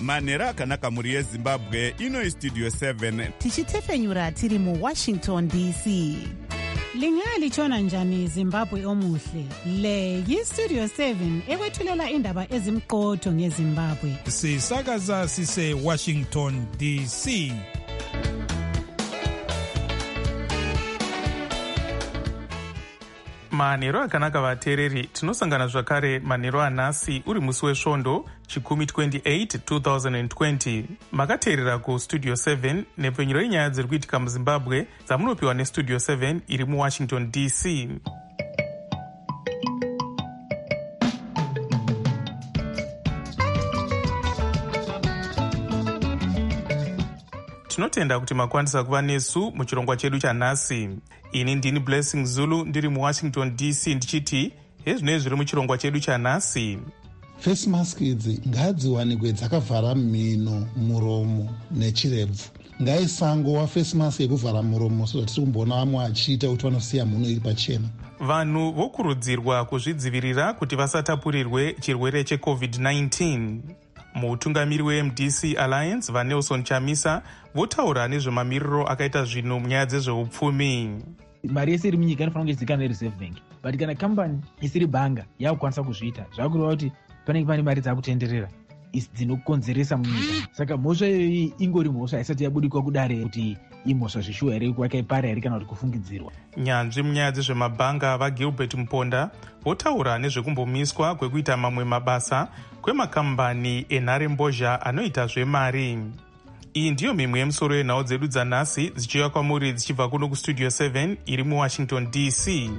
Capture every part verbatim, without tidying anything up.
manhero akanaka mhuri yezimbabwe. Ino Studio seven tichitefenyura tiri muWashington D C. Lingalitshona njani Zimbabwe omuhle? Le yiStudio seven ekwethulela indaba ezimqotho ngeZimbabwe. Sisakaza sise Washington D C. Manhero akanaka vateereri, tinosangana zvakare manhero anhasi uri musi wesvondo chikumi twenty-eight twenty twenty. Makateerera kuStudio seven nepfenyuro yenyaya dziri kuitika muZimbabwe dzamunopiwa neStudio seven iri muWashington D C. Tinotenda kuti makwanisa kuva nesu muchirongwa chedu chanhasi. Ini ndini Blessing Zulu ndiri muWashington D C ndichiti hezvinei zviri muchirongwa chedu chanhasi. Face mask idzi ngadziwanikwe dzakavhara mhino, muromo nechirebvu. Ngaisangowa face mask yekuvhara muromo so tiri kumboona vamwe achiita kuti vanosiya mhuno iri pachena. Vanhu vokurudzirwa kuzvidzivirira kuti vasatapurirwe chirwere checovid nineteen. Mutungamiri weM D C Alliance vaNelson Chamisa votaura nezvemamiriro akaita zvinhu munyaya dzezveupfumi. Mari yese iri munyika inofanira kuzikanwa neReserve Bank, but kana kambani isiri bhanga yakukwanisa kuzviita zvakureva kuti panenge pane mari dzakutenderera dzinokonzeresa munyika. Saka mhosva iyoyi ingori mhosva isati yabudikwa kudare kuti imhosva zvishuwa here kwakaipara here kana kuti kufungidzirwa. Nyanzvi munyaya dzezvemabhanga vaGilbert Muponda votaura nezvekumbomiswa kwekuita mamwe mabasa kwemakambani enhare mbozha anoita zvemari. Iyi ndiyo mimwe yemusoro yenhau dzedu dzanhasi dzichiuya kwamuri dzichibva kuno kuStudio seven iri muWashington D C.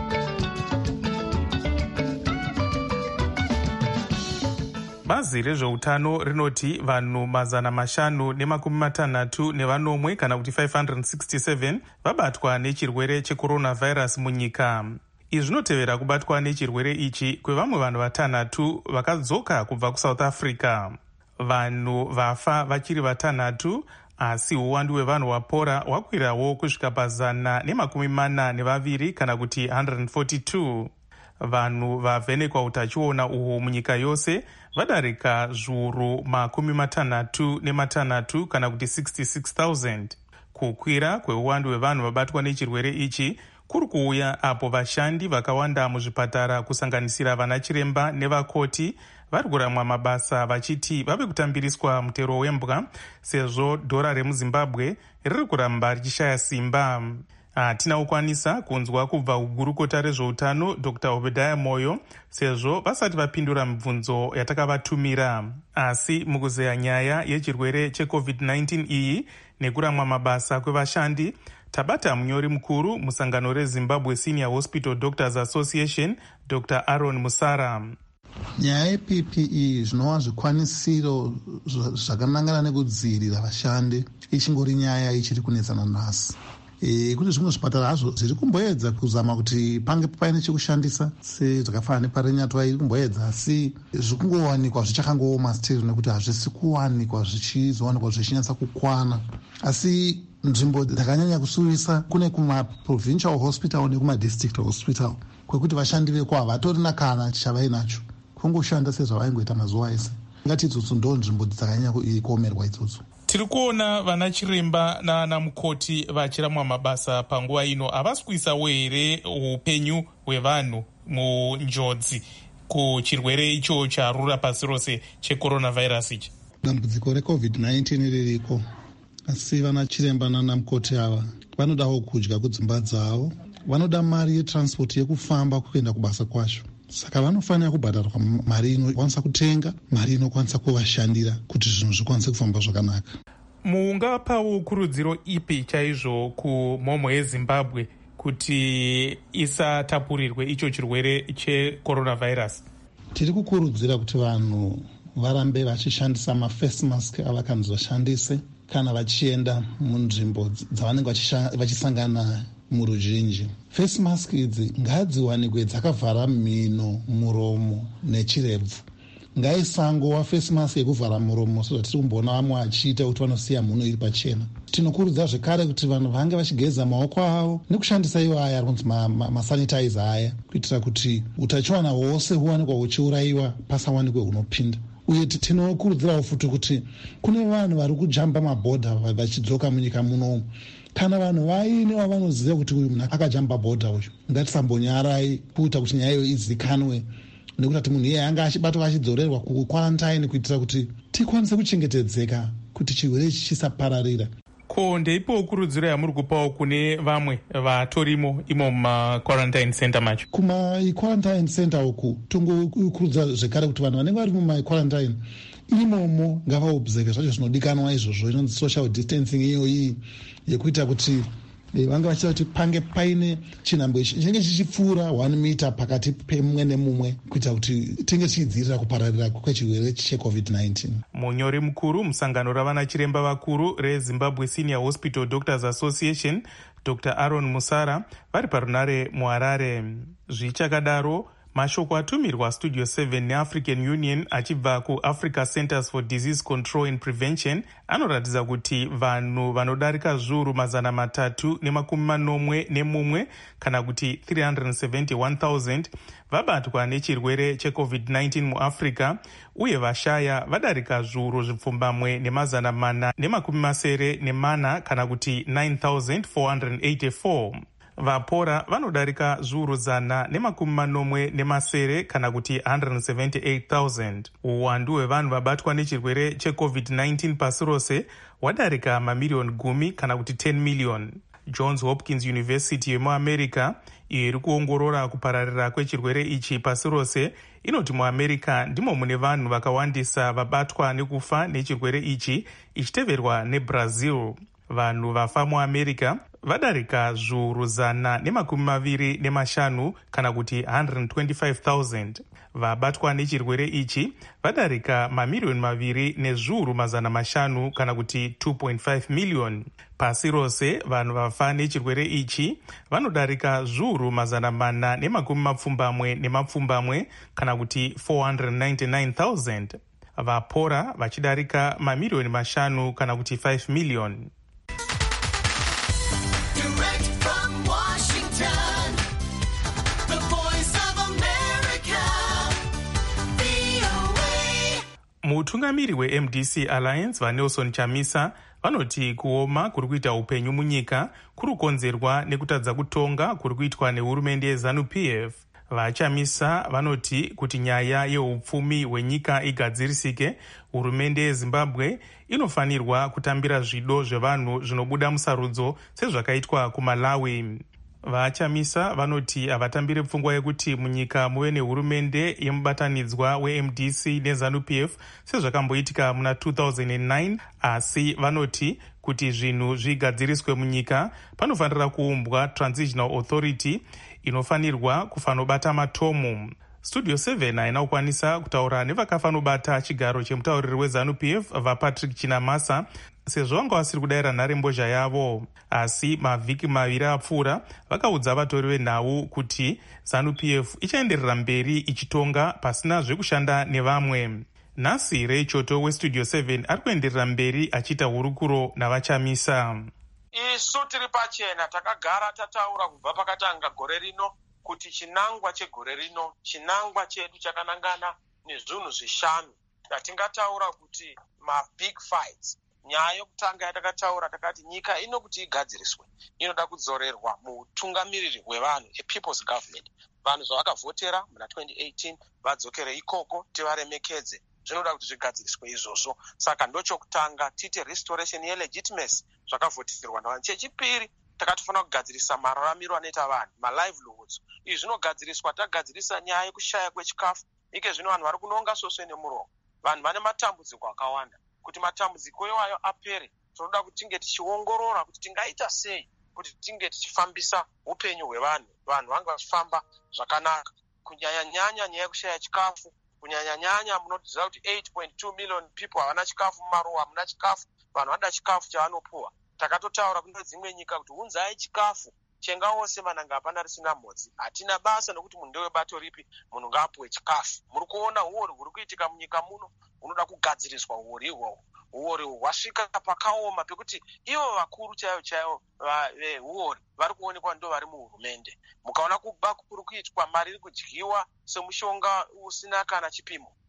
Bazi rezveutano rinoti vanhu mazana mashanu nemakumi matanhatu nevanomwe kana kuti five hundred sixty-seven vabatwa nechirwere checoronavirus munyika. Izvi zvinotevera kubatwa nechirwere ichi kwevamwe vanhu vatanhatu vakadzoka kubva kuSouth Africa. Vanhu vafa vachiri vatanhatu, asi uwandu hwevanhu vapora hwakwirawo kusvika pazana nemakumi mana nevaviri kana kuti one hundred forty-two. Vanhu vavhenekwa utachiona uhu munyika yose vadarika zviuru makumi matanhatu nematanhatu kana kuti sixty-six thousand. Kukwira kweuwandu hwevanhu vabatwa nechirwere ichi kuri kuuya apo vashandi vakawanda muzvipatara kusanganisira vanachiremba nevakoti vari kuramwa mabasa vachiti vave kutambiriswa mutero wembwa sezvo dhora remuZimbabwe riri kuramba richishaya simba. Hatina kukwanisa kunzwa kubva kugurukota rezveutano Doctor Obadiah Moyo sezvo vasati vapindura mibvunzo yatakavatumira. Asi mukuzeya nyaya yechirwere checovid nineteen iyi nekuramwa mabasa kwevashandi, tabata munyori mukuru musangano reZimbabwe Senior Hospital Doctors Association Doctor Aaron Musara. Nyaya yeP P E zvinova zvikwanisiro zvakanangana nekudzivirira vashandi ichingori nyaya ichiri kunetsana nhasi. E, kuti zvimwe zvipatara hazvo zviri kumboedza kuzama kuti pange paine chekushandisa sezvakafanana neparenyatwa iri kumboedza, asi zvikungowanikwa zvichakangooma still nekuti hazvisi kuwanikwa zvichizowanikwa zvichinyatsa kukwana. Asi nzvimbo dzakanyanya kusurisa kune kumaprovincial hospital nekumadistrict hospital kwekuti vashandi veko havatorina kana chavainacho, kungoshanda sezvavaingoita mazuva ese. Ngati idzotso ndo nzvimbo dzakanyanya kuomerwa idzotso. Tiri kuona vana chiremba nana mukoti vachiramwa mabasa panguva ino. Havasi kuisawo here upenyu hwevanhu munjodzi kuchirwere icho charura pasi rose checoronavirus ichi? Dambudziko recovid nineteen ririko, asi vana chiremba nana mukoti ava vanodawo kudya kudzimba dzavo, vanoda mari yetransport yekufamba kuenda kubasa kwacho. Saka vanofanira kubhadharwa mari inokwanisa kutenga, mari inokwanisa kuvashandira kuti zvinhu zvikwanise kufamba zvakanaka. Mungapawo kurudziro ipi chaizvo kumhomho yeZimbabwe kuti isatapurirwe icho chirwere checoronavirus? Tiri kukurudzira kuti vanhu varambe vachishandisa maface mask avakanzi vashandise kana vachienda munzvimbo dzavanenge vachisangana muruzhinji. Face mask idzi ngadziwanikwe dzakavhara mhino, muromo nechirebvu. Ngaisangowa face mask yekuvhara muromo so tiri kumboona vamwe achiita kuti vanosiya mhuno iri pachena. Tinokurudzira zvekare kuti vanhu vange vachigeza maoko avo nekushandisa iwo aya anonzi masanitizer aya kuitira kuti utachiwana hwose huwanikwa huchiurayiwa pasawanikwe hunopinda. uye tinokurudzirawo futi kuti kune vanhu vari kujamba mabhodha vachidzoka munyika munomu. Kana vanhu vaine wavanoziva kuti uyu munhu akajamba bhodha uyu, ngatisambonyarai kuita kuti nyaya iyo izikanwe, nekuti kuti munhu iye anga achibatwa achidzorerwa kukwarantine kuitira kuti tikwanise kuchengetedzeka kuti chirwere ichi chisapararira. Ko ndeipo kurudziro yamuri kupawo kune vamwe vatorimo imo mumaquarantine center macho? Kumaquarantine center uku tongokurudzira zvekare kuti vanhu vanenge vari mumaquarantine imomo ngavaobserve zvacho zvinodikanwa izvozvo, inonzi social distancing iyo iyi yekuita kuti vanga vachiita kuti pange paine chinhambwe chinenge chichipfuura one meter pakati pemumwe nemumwe kuita kuti tinge tichidzivirira kupararira kwechirwere checovid nineteen. Munyori mukuru musangano ravana chiremba vakuru reZimbabwe Senior Hospital Doctors Association Doctor Aaron Musara vari parunare muHarare. Zvichakadaro, mashoko atumirwa Studio seven neAfrican Union achibva kuAfrica Centers for Disease Control and Prevention anoratidza kuti vanhu vanodarika zviuru mazana matatu nemakumi manomwe nemumwe kana kuti three hundred seventy-one thousand vabatwa nechirwere checovid nineteen muAfrica, uye vashaya vadarika zviuru zvipfumbamwe nemazana mana nemakumi masere nemana kana kuti nine thousand four hundred eighty-four. Vapora vanodarika zviuru zana nemakumi manomwe nemasere kana kuti one hundred seventy-eight thousand. Uwandu hwevanhu vabatwa nechirwere checovid nineteen pasi rose wadarika mamiliyoni gumi kana kuti ten million. Johns Hopkins University yemuAmerica iyo iri kuongorora kupararira kwechirwere ichi pasi rose inoti muAmerica ndimo mune vanhu vakawandisa vabatwa nekufa nechirwere ichi, ichiteverwa neBrazil. Vanhu vafa muAmerica vadarika zviuru zana nemakumi maviri nemashanu kana kuti one hundred twenty-five thousand. Vabatwa nechirwere ichi vadarika mamiliyoni maviri nezviuru mazana mashanu kana kuti two point five million. Pasi rose vanhu vafa nechirwere ichi vanodarika zviuru mazana mana nemakumi mapfumbamwe nemapfumbamwe kana kuti four hundred ninety-nine thousand. Vapora vachidarika mamiliyoni mashanu kana kuti five million. Mutungamiri weM D C Alliance vaNelson Chamisa vanoti kuoma kuri kuita upenyu munyika kuri kukonzerwa nekutadza kutonga kuri kuitwa nehurumende yeZanu-P F. VaChamisa vanoti kuti nyaya yeupfumi hwenyika igadzirisike, hurumende yeZimbabwe inofanirwa kutambira zvido zvevanhu zvinobuda musarudzo sezvakaitwa kuMalawi. VaChamisa vanoti havatambire pfungwa yekuti munyika muve nehurumende yemubatanidzwa weM D C neZanu-P F sezvakamboitika muna two thousand nine, asi vanoti kuti zvinhu zvigadziriswe munyika panofanira kuumbwa Transitional Authority inofanirwa kufanobata matomu. Studio seven haina kukwanisa kutaura nevakafanobata chigaro chemutauriri weZanu-P F vaPatrick Chinamasa sezvo vanga vasiri kudayira nharembozha yavo, asi mavhiki maviri apfuura vakaudza vatori venhau kuti ZANU-P F ichaenderera mberi ichitonga pasina zvekushanda nevamwe. Nhasi Reichoto weStudio seven ari kuenderera mberi achiita hurukuro navaChamisa. Isu tiri pachena takagara tataura kubva pakatanga gore rino kuti chinangwa chegore rino, chinangwa chedu chakanangana nezvinhu zvishanu yatingataura kuti mabig fights. Nyaya yokutanga yatakataura takati nyika ino kuti igadziriswe inoda kudzorerwa mutungamiriri hwevanhu, a people's government. Vanhu zvavakavhotera muna twenty eighteen vadzokere ikoko, tivaremekedze. Zvinoda kuti zvigadziriswe izvozvo. Saka ndochokutanga tite restoration yelegitimacy zvakavhoterwa navanhu. Chechipiri takatofanira kugadzirisa mararamiro anoita vanhu, malivelihoods. Izvi zvinogadziriswa tagadzirisa nyaya yekushaya kwechikafu. Ike zvino vanhu vari kunonga soswe nemuromo. Vanhu vane matambudziko akawanda. Kuti matambudziko iwayo apere, tinoda kuti tinge tichiongorora kuti tingaita sei kuti tinge tichifambisa upenyu hwevanhu, vanhu vange vachifamba zvakanaka. Kunyanya nyanya nyaya yekushaya chikafu, kunyanya nyanya munoziva kuti eight point two million people havana chikafu mumaruwa, hamuna chikafu, vanhu vanoda chikafu chavanopuwa. Takatotaura kune dzimwe nyika kuti unzai chikafu chenga wose mananga hapana risina mhodzi. Hatina basa nokuti munhu ndewebato ripi, munhu ngaapuwe chikafu. Muri kuona uori huri kuitika munyika muno, unoda kugadziriswa uori ihwohwo. Uori hwasvika pakaoma pekuti ivo vakuru chaivo chaivo veuori vari kuonekwa ndo vari muhurumende. Mukaona kuba kuri kuitwa, mari iri kudyiwa semushonga usina kana chipimo.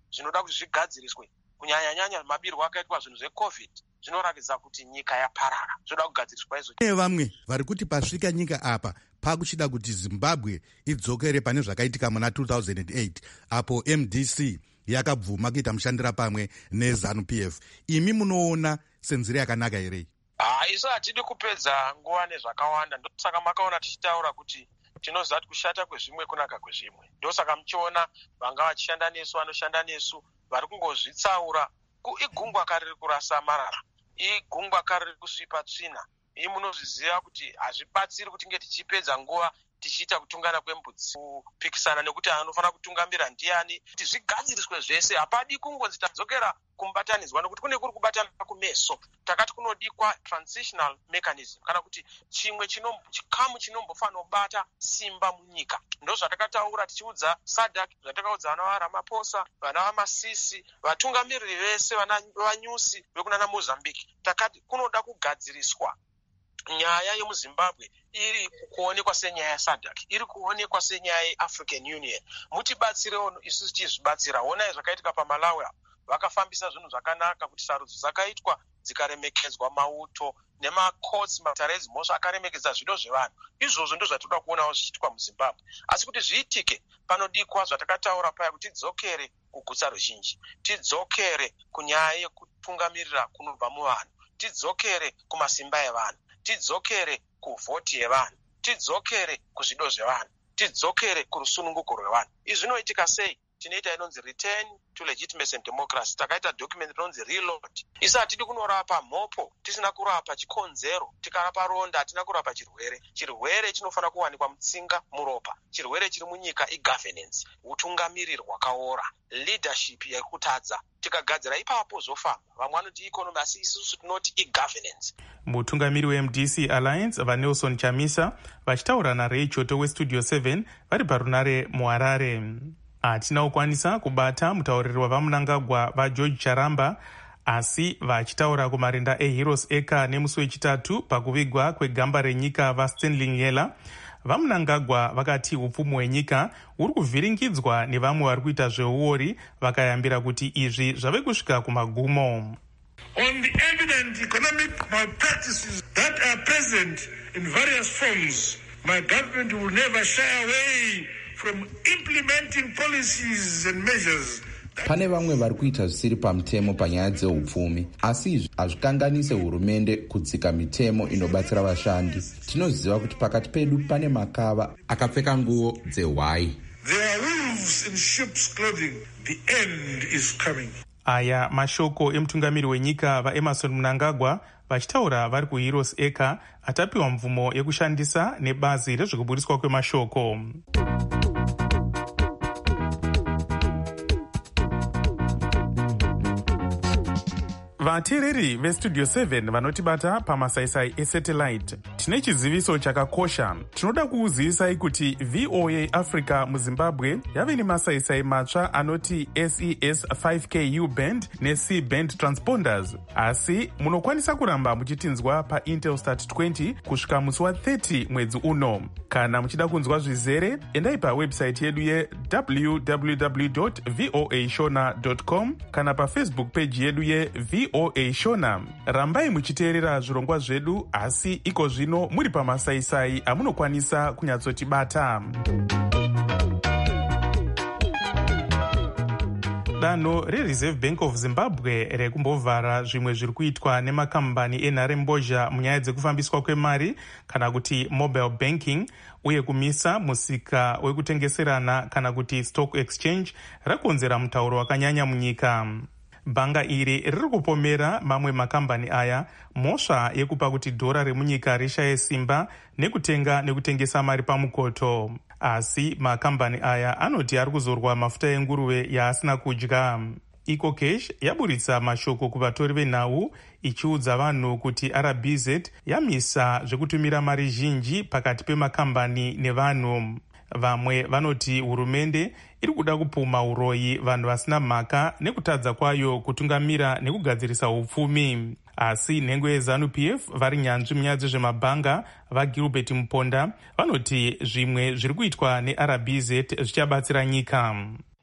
zvinoda kuti zvigadziriswe, kunyanya-nyanya mabirwo akaitwa zvinhu zvecovid zvinoratidza kuti nyika yaparara, zvoda kugadziriswa izvo. Kune vamwe vari kuti pasvika nyika apa pakuchida kuti Zimbabwe idzokere pane zvakaitika muna two thousand eight apo M D C yakabvuma kuita mushandira pamwe neZANU P F. Imi munoona senzira yakanaka here? Ah, isu hatidi kupedza nguva nezvakawanda, ndosaka makaona tichitaura kuti tinoziva kuti kushata kwezvimwe kunaka kwezvimwe. Ndosaka muchiona vanga vachishanda nesu, vanoshanda nesu vari kungozvitsaura. Igungwa kare riri kurasa marara, igungwa kare riri kusvipa tsvina. Iyi munozviziva kuti hazvibatsiri kuti nge tichipedza nguva tichiita kutungana kwembudzi kupikisana nekuti anofanira kutungamira ndiani, kuti zvigadziriswe zvese. Hapadi kungonzi tadzokera kumbatanidzwa, nekuti kune kuri kubatana kumeso. Takati kunodikwa transitional mechanism, kana kuti chimwe chikamu chinombofanira kubata simba munyika. Ndo zvatakataura tichiudza SADC, zvatakaudza vana vaRamaphosa, vana vaMasisi, vatungamiriri vese, vana vanyusi vekunana Mozambique. Takati kunoda kugadziriswa nyaya yemuZimbabwe iri kuonekwa senyaya yeSADC, iri kuonekwa senyaya yeAfrican Union. Mutibatsirewo isusu tizvibatsira. Onai zvakaitika paMalawi, vakafambisa zvinhu zvakanaka kuti sarudzo dzakaitwa dzikaremekedzwa, mauto nemacourts, matarezi mhosva akaremekedza zvido zvevanhu. Izvozvo ndo zvatoda kuonawo zvichiitwa muZimbabwe. Asi kuti zviitike panodikwa zvatakataura paya, kuti tidzokere kugutsa ruzhinji, tidzokere kunyaya yekutungamirira kunobva muvanhu, tidzokere kumasimba evanhu, tidzokere kuvhoti yevanhu, tidzokere kuzvido zvevanhu, tidzokere kurusununguko rwevanhu. Izvi zvinoitika sei? Tinoita inonzi return to legitimacy and democracy. Takaita document inonzi reload. Isa hatidi kunorapa mhopo tisina kurapa chikonzero, tikarapa ronda hatina kurapa chirwere. Chirwere chinofanira kuwanikwa mutsinga, muropa. Chirwere chiri munyika igovernance, utungamiriri hwakaora, leadership yekutadza. Tikagadzira ipapo zofamba. Vamwe vanoti economy, asi isusu tinoti igovernance. Mutungamiri weM D C Alliance vaNelson Chamisa vachitaura naRay Choto weStudio seven vari parunare muHarare. Hatina kukwanisa kubata mutauriri wavaMunangagwa vaGeorge Charamba, asi vachitaura kumarinda eHeroes Eka nemusi wechitatu pakuvigwa kwegamba renyika vaStanley Ng'ela, vaMunangagwa vakati upfumi hwenyika uri kuvhiringidzwa nevamwe vari kuita zveuori, vakayambira kuti izvi zvave kusvika kumagumo. On the evident economic malpractices that are present in various forms, my government will never shy away from implementing policies and measures. Pane vamwe vari kuita zvisiri pamutemo panyaya dzeupfumi, asi izvi hazvikanganise hurumende kudzika mitemo inobatsira vashandi. Tinoziva kuti pakati pedu pane makava akapfeka nguo dzehwai. There are wolves in sheep's clothing. The end is coming. Aya mashoko emutungamiri wenyika vaEmmerson Mnangagwa vachitaura vari kuHeroes Eka, atapiwa mvumo yekushandisa nebazi rezvekuburiswa kwemashoko. Vateereri veStudio seven vanotibata pamasaisai esatellite, tine chiziviso chakakosha. Tinoda kuuzivisai kuti V O A Africa muZimbabwe yave nemasaisai matsva anoti S E S five K U band neC band transponders, asi munokwanisa kuramba muchitinzwa paIntelstat twenty kusvika musi wa30 mwedzi uno. Kana muchida kunzwa zvizere, endai pawebsite yedu ye w w w dot voa shona dot com kana paFacebook page yedu ye V O A Shona. Rambai muchiteerera zvirongwa zvedu, asi iko zvino muri pamasaisai amunokwanisa kunyatsotibata. Danho reReserve Bank of Zimbabwe rekumbovhara zvimwe zviri kuitwa nemakambani enharembozha munyaya dzekufambiswa kwemari kana kuti mobile banking, uye kumisa musika wekutengeserana kana kuti stock exchange rakonzera mutauro wakanyanya munyika. Bhanga iri riri kupomera mamwe makambani aya mhosva yekupa kuti dhora remunyika rishaye simba nekutenga nekutengesa mari pamukoto. Asi makambani aya anoti ari kuzorwa mafuta enguruve yaasina kudya. EcoCash yaburitsa mashoko kuvatori venhau ichiudza vanhu kuti R B Z yamisa zvekutumira mari zhinji pakati pemakambani nevanhu. Vamwe vanoti hurumende iri kuda kupuma uroyi vanhu vasina mhaka nekutadza kwayo kutungamira nekugadzirisa upfumi. Asi nhengo yeZANU P F vari nyanzvi munyaya dzezvemabhanga vaGilbert Muponda vanoti zvimwe zviri kuitwa neR B Z zvichabatsira nyika.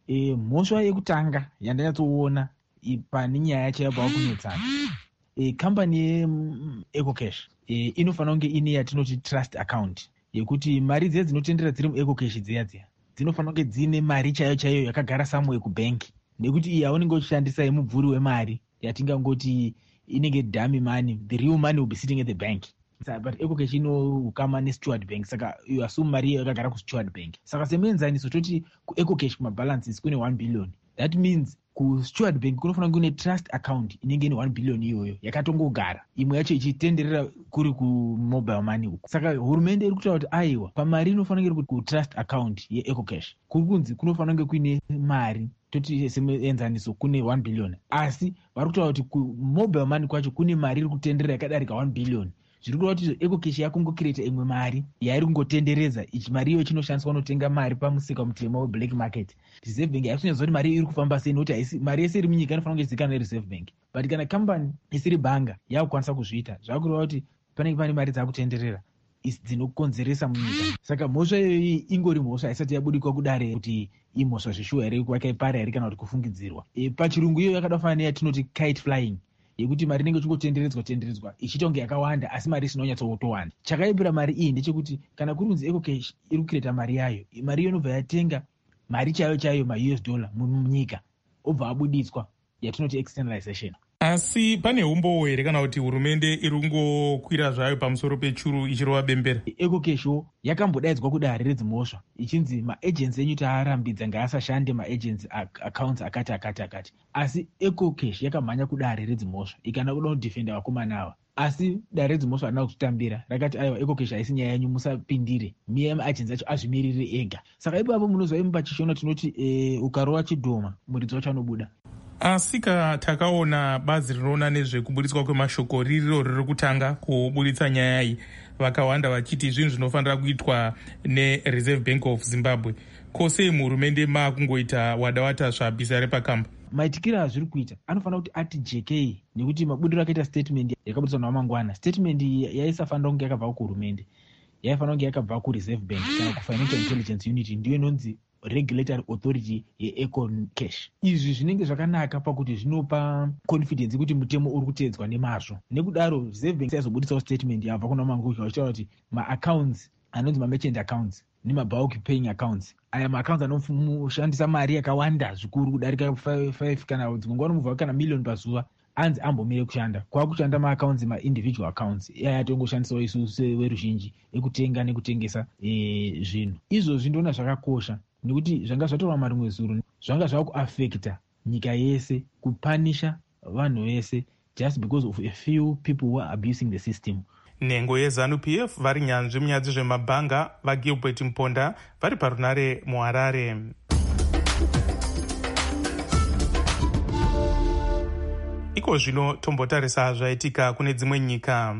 e, mhosva yekutanga yandanyatsoona pane nyaya yacho yabva kunetsana e, kambani yeEcocash e, inofanira kunge ine yatinoti trust account yekuti mari dziye dzinotendera dziri muEcocash dziya dziya dzinofanira kunge dzine mari chaiyo chaiyo yakagara samwe kubhengi, nekuti iyi yaunenge uchishandisa yemubvuri wemari yatingangoti inenge dummy money, the real money will be sitting at the bank. But Ecocash inokama neSteward Bank, saka you assume mari yakagara kuSteward Bank. Saka semuenzaniso toti kuEcocash kumabalances kune one billion. That means kuSteward Bank kunofanira kune trust account inenge ine one billion iyoyo yakatongogara, imwe yacho ichitenderera kuri kumobile money uku. Saka hurumende iri kutaura kuti aiwa pamari inofanira iri kutrust account yeEcocash kuri kunzi kunofanira kunge kuine mari toti semuenzaniso kune one billion, asi vari kutaura kuti kumobile money kwacho kune mari iri kutenderera yakadarika one billion. Zviri kureva kuti Ecocash yakungokireta imwe mari yairi kungotenderedza, ichi mari iyo chinoshandiswa kunotenga mari pamusika mutema weblack market. Reserve Bank haisonyatsa kuti mari iri kufamba sei, nokuti haisi mari yese iri munyika inofanira kunge izikanwa neReserve Bank. But kana kambani isiri bhanga yakukwanisa kuzviita, zvava kureva kuti panenge pane mari dzakutenderera dzinokonzeresa munyika. Saka mhosva iyoyi ingori mhosva haisati yabudikwa kudare kuti imhosva zvishuwa here kwakaipara here kana kuti kufungidzirwa. E, pachirungu iyo yakada kufanana neyatinoti kite flying, yekuti mari inenge chungotenderedzwa tenderedzwa ichiita kunge yakawanda asi mari isina kunyatsotowanda. Chakaibira mari iyi ndechekuti kana kuri kunzi Ecocash iri kukireta mari yayo, mari iyo inobva yatenga mari chaiyo chaiyo ma U S dollar munyika obva abuditswa yatinoti externalization. Asi pane umbowo here kana kuti hurumende iri kungokwira zvayo pamusoro pechuru ichirova bembera? Ecocash yakambodaidzwa kudare redzimhosva ichinzi maagency enyu taarambidza ngaasashande maagency accounts akati akati akati, asi Ecocash yakamhanya kudare redzimhosva ikana kuda kudhifenda vakomana ava, asi dare redzimhosva harina kutambira, rakati aiwa Ecocash haisi nyaya yenyu musapindire, miya maagency acho azvimirire ega. Saka ipapo munozva imba chishona tinoti e, ukarova chidhoma muridzi wacho anobuda. Asika takaona bazi rinoona nezvekubuditswa kwemashoko ririro riri kutanga kubuditsa nyaya iyi, vakawanda vachiti zvinhu zvinofanira kuitwa neReserve Bank of Zimbabwe. Kose muhurumende maakungoita wada wata zvabvisa repakamba. Maitikiro azviri kuita anofanira kuti ati J K, nekuti mabudiro akaita statement yakabudiswa naMangwana. Statement yaisafanira kunge yakabva kuhurumende, yaifanira kunge yakabva kuReserve Bank kana kuFinancial Intelligence Unit, ndiyo inonzi Regulatory Authority yeEcocash. Izvi zvinenge zvakanaka pakuti zvinopa confidence kuti mutemo uri kutedzwa nemazvo. Nekudaro Reserve Bank yaizobuditsawo statement yabva kuna Manguka vachitaura kuti ma-accounts anonzi ma-merchant accounts nema-bulk paying accounts, aya ma-accounts anoshandisa mari yakawanda zvikuru kudarika five kana dzimwe nguva nomuvha kana million pazuva, anzi ambomire kushanda. Kwakushanda ma-accounts ma-individual accounts yaya tongoshandisawo isu severuzhinji ekutenga nekutengesa e, zvinhu. Izvozvi ndona zvakakosha nekuti zvanga zvatorwa marimwe zuru zvanga zvava kuafekta nyika yese, kupanisha vanhu vese just because of a few people who are abusing the system. Nhengo yeZanu P F vari nyanzvi munyaya dzezvemabhanga vaGilbert Mponda vari parunare muHarare. Iko zvino tombotarisa zvaitika kune dzimwe nyika.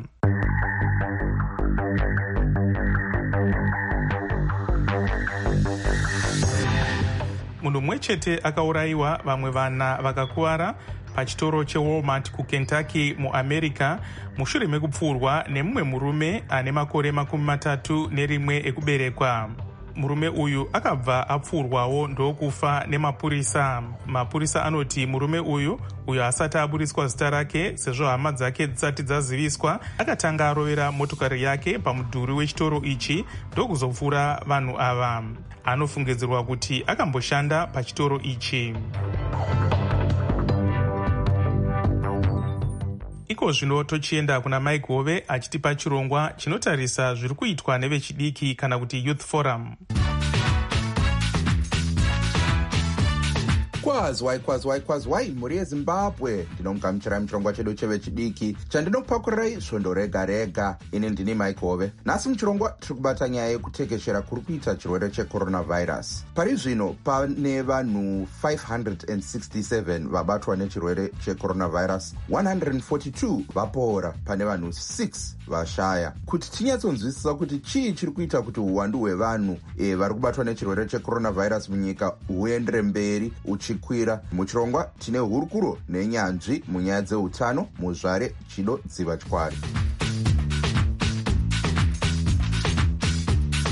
Munhu mumwe chete akaurayiwa, vamwe vana vakakuvara pachitoro cheWalmart kuKentucky muAmerica mushure mekupfurwa nemumwe murume ane makore makumi matatu nerimwe ekuberekwa. Murume uyu akabva apfurwawo ndokufa nemapurisa. Mapurisa anoti murume uyu uyo asati aburiswa zita rake sezvo hama dzake dzisati dzaziviswa, akatanga arovera motokari yake pamudhuri wechitoro ichi ndokuzopfura vanhu ava. Anofungidzirwa kuti akamboshanda pachitoro ichi. Iko zvino tochienda kuna Mike Hove achitipa chirongwa chinotarisa zviri kuitwa nevechidiki kana kuti Youth Forum. kwazwai kwazwai kwazwai mhuri yezimbabwe, ndinomugamuchirai muchirongwa chedu chevechidiki chandinopakurirai svondo rega rega. ini ndini Mike Hove. Nhasi muchirongwa tiri kubata nyaya yekutekeshera kuri kuita chirwere checoronavirus. Pari zvino pane vanhu five hundred sixty-seven vabatwa nechirwere checoronavirus, one hundred forty-two vapora, pane vanhu six vashaya. Kuti tinyatsonzwisisa kuti chii chiri kuita kuti uwandu hwevanhu e, vari kubatwa nechirwere checoronavirus munyika huendere mberi uchikwira, muchirongwa tine hurukuro nenyanzvi munyaya dzeutano muzvare Chido Dziva Chkwari.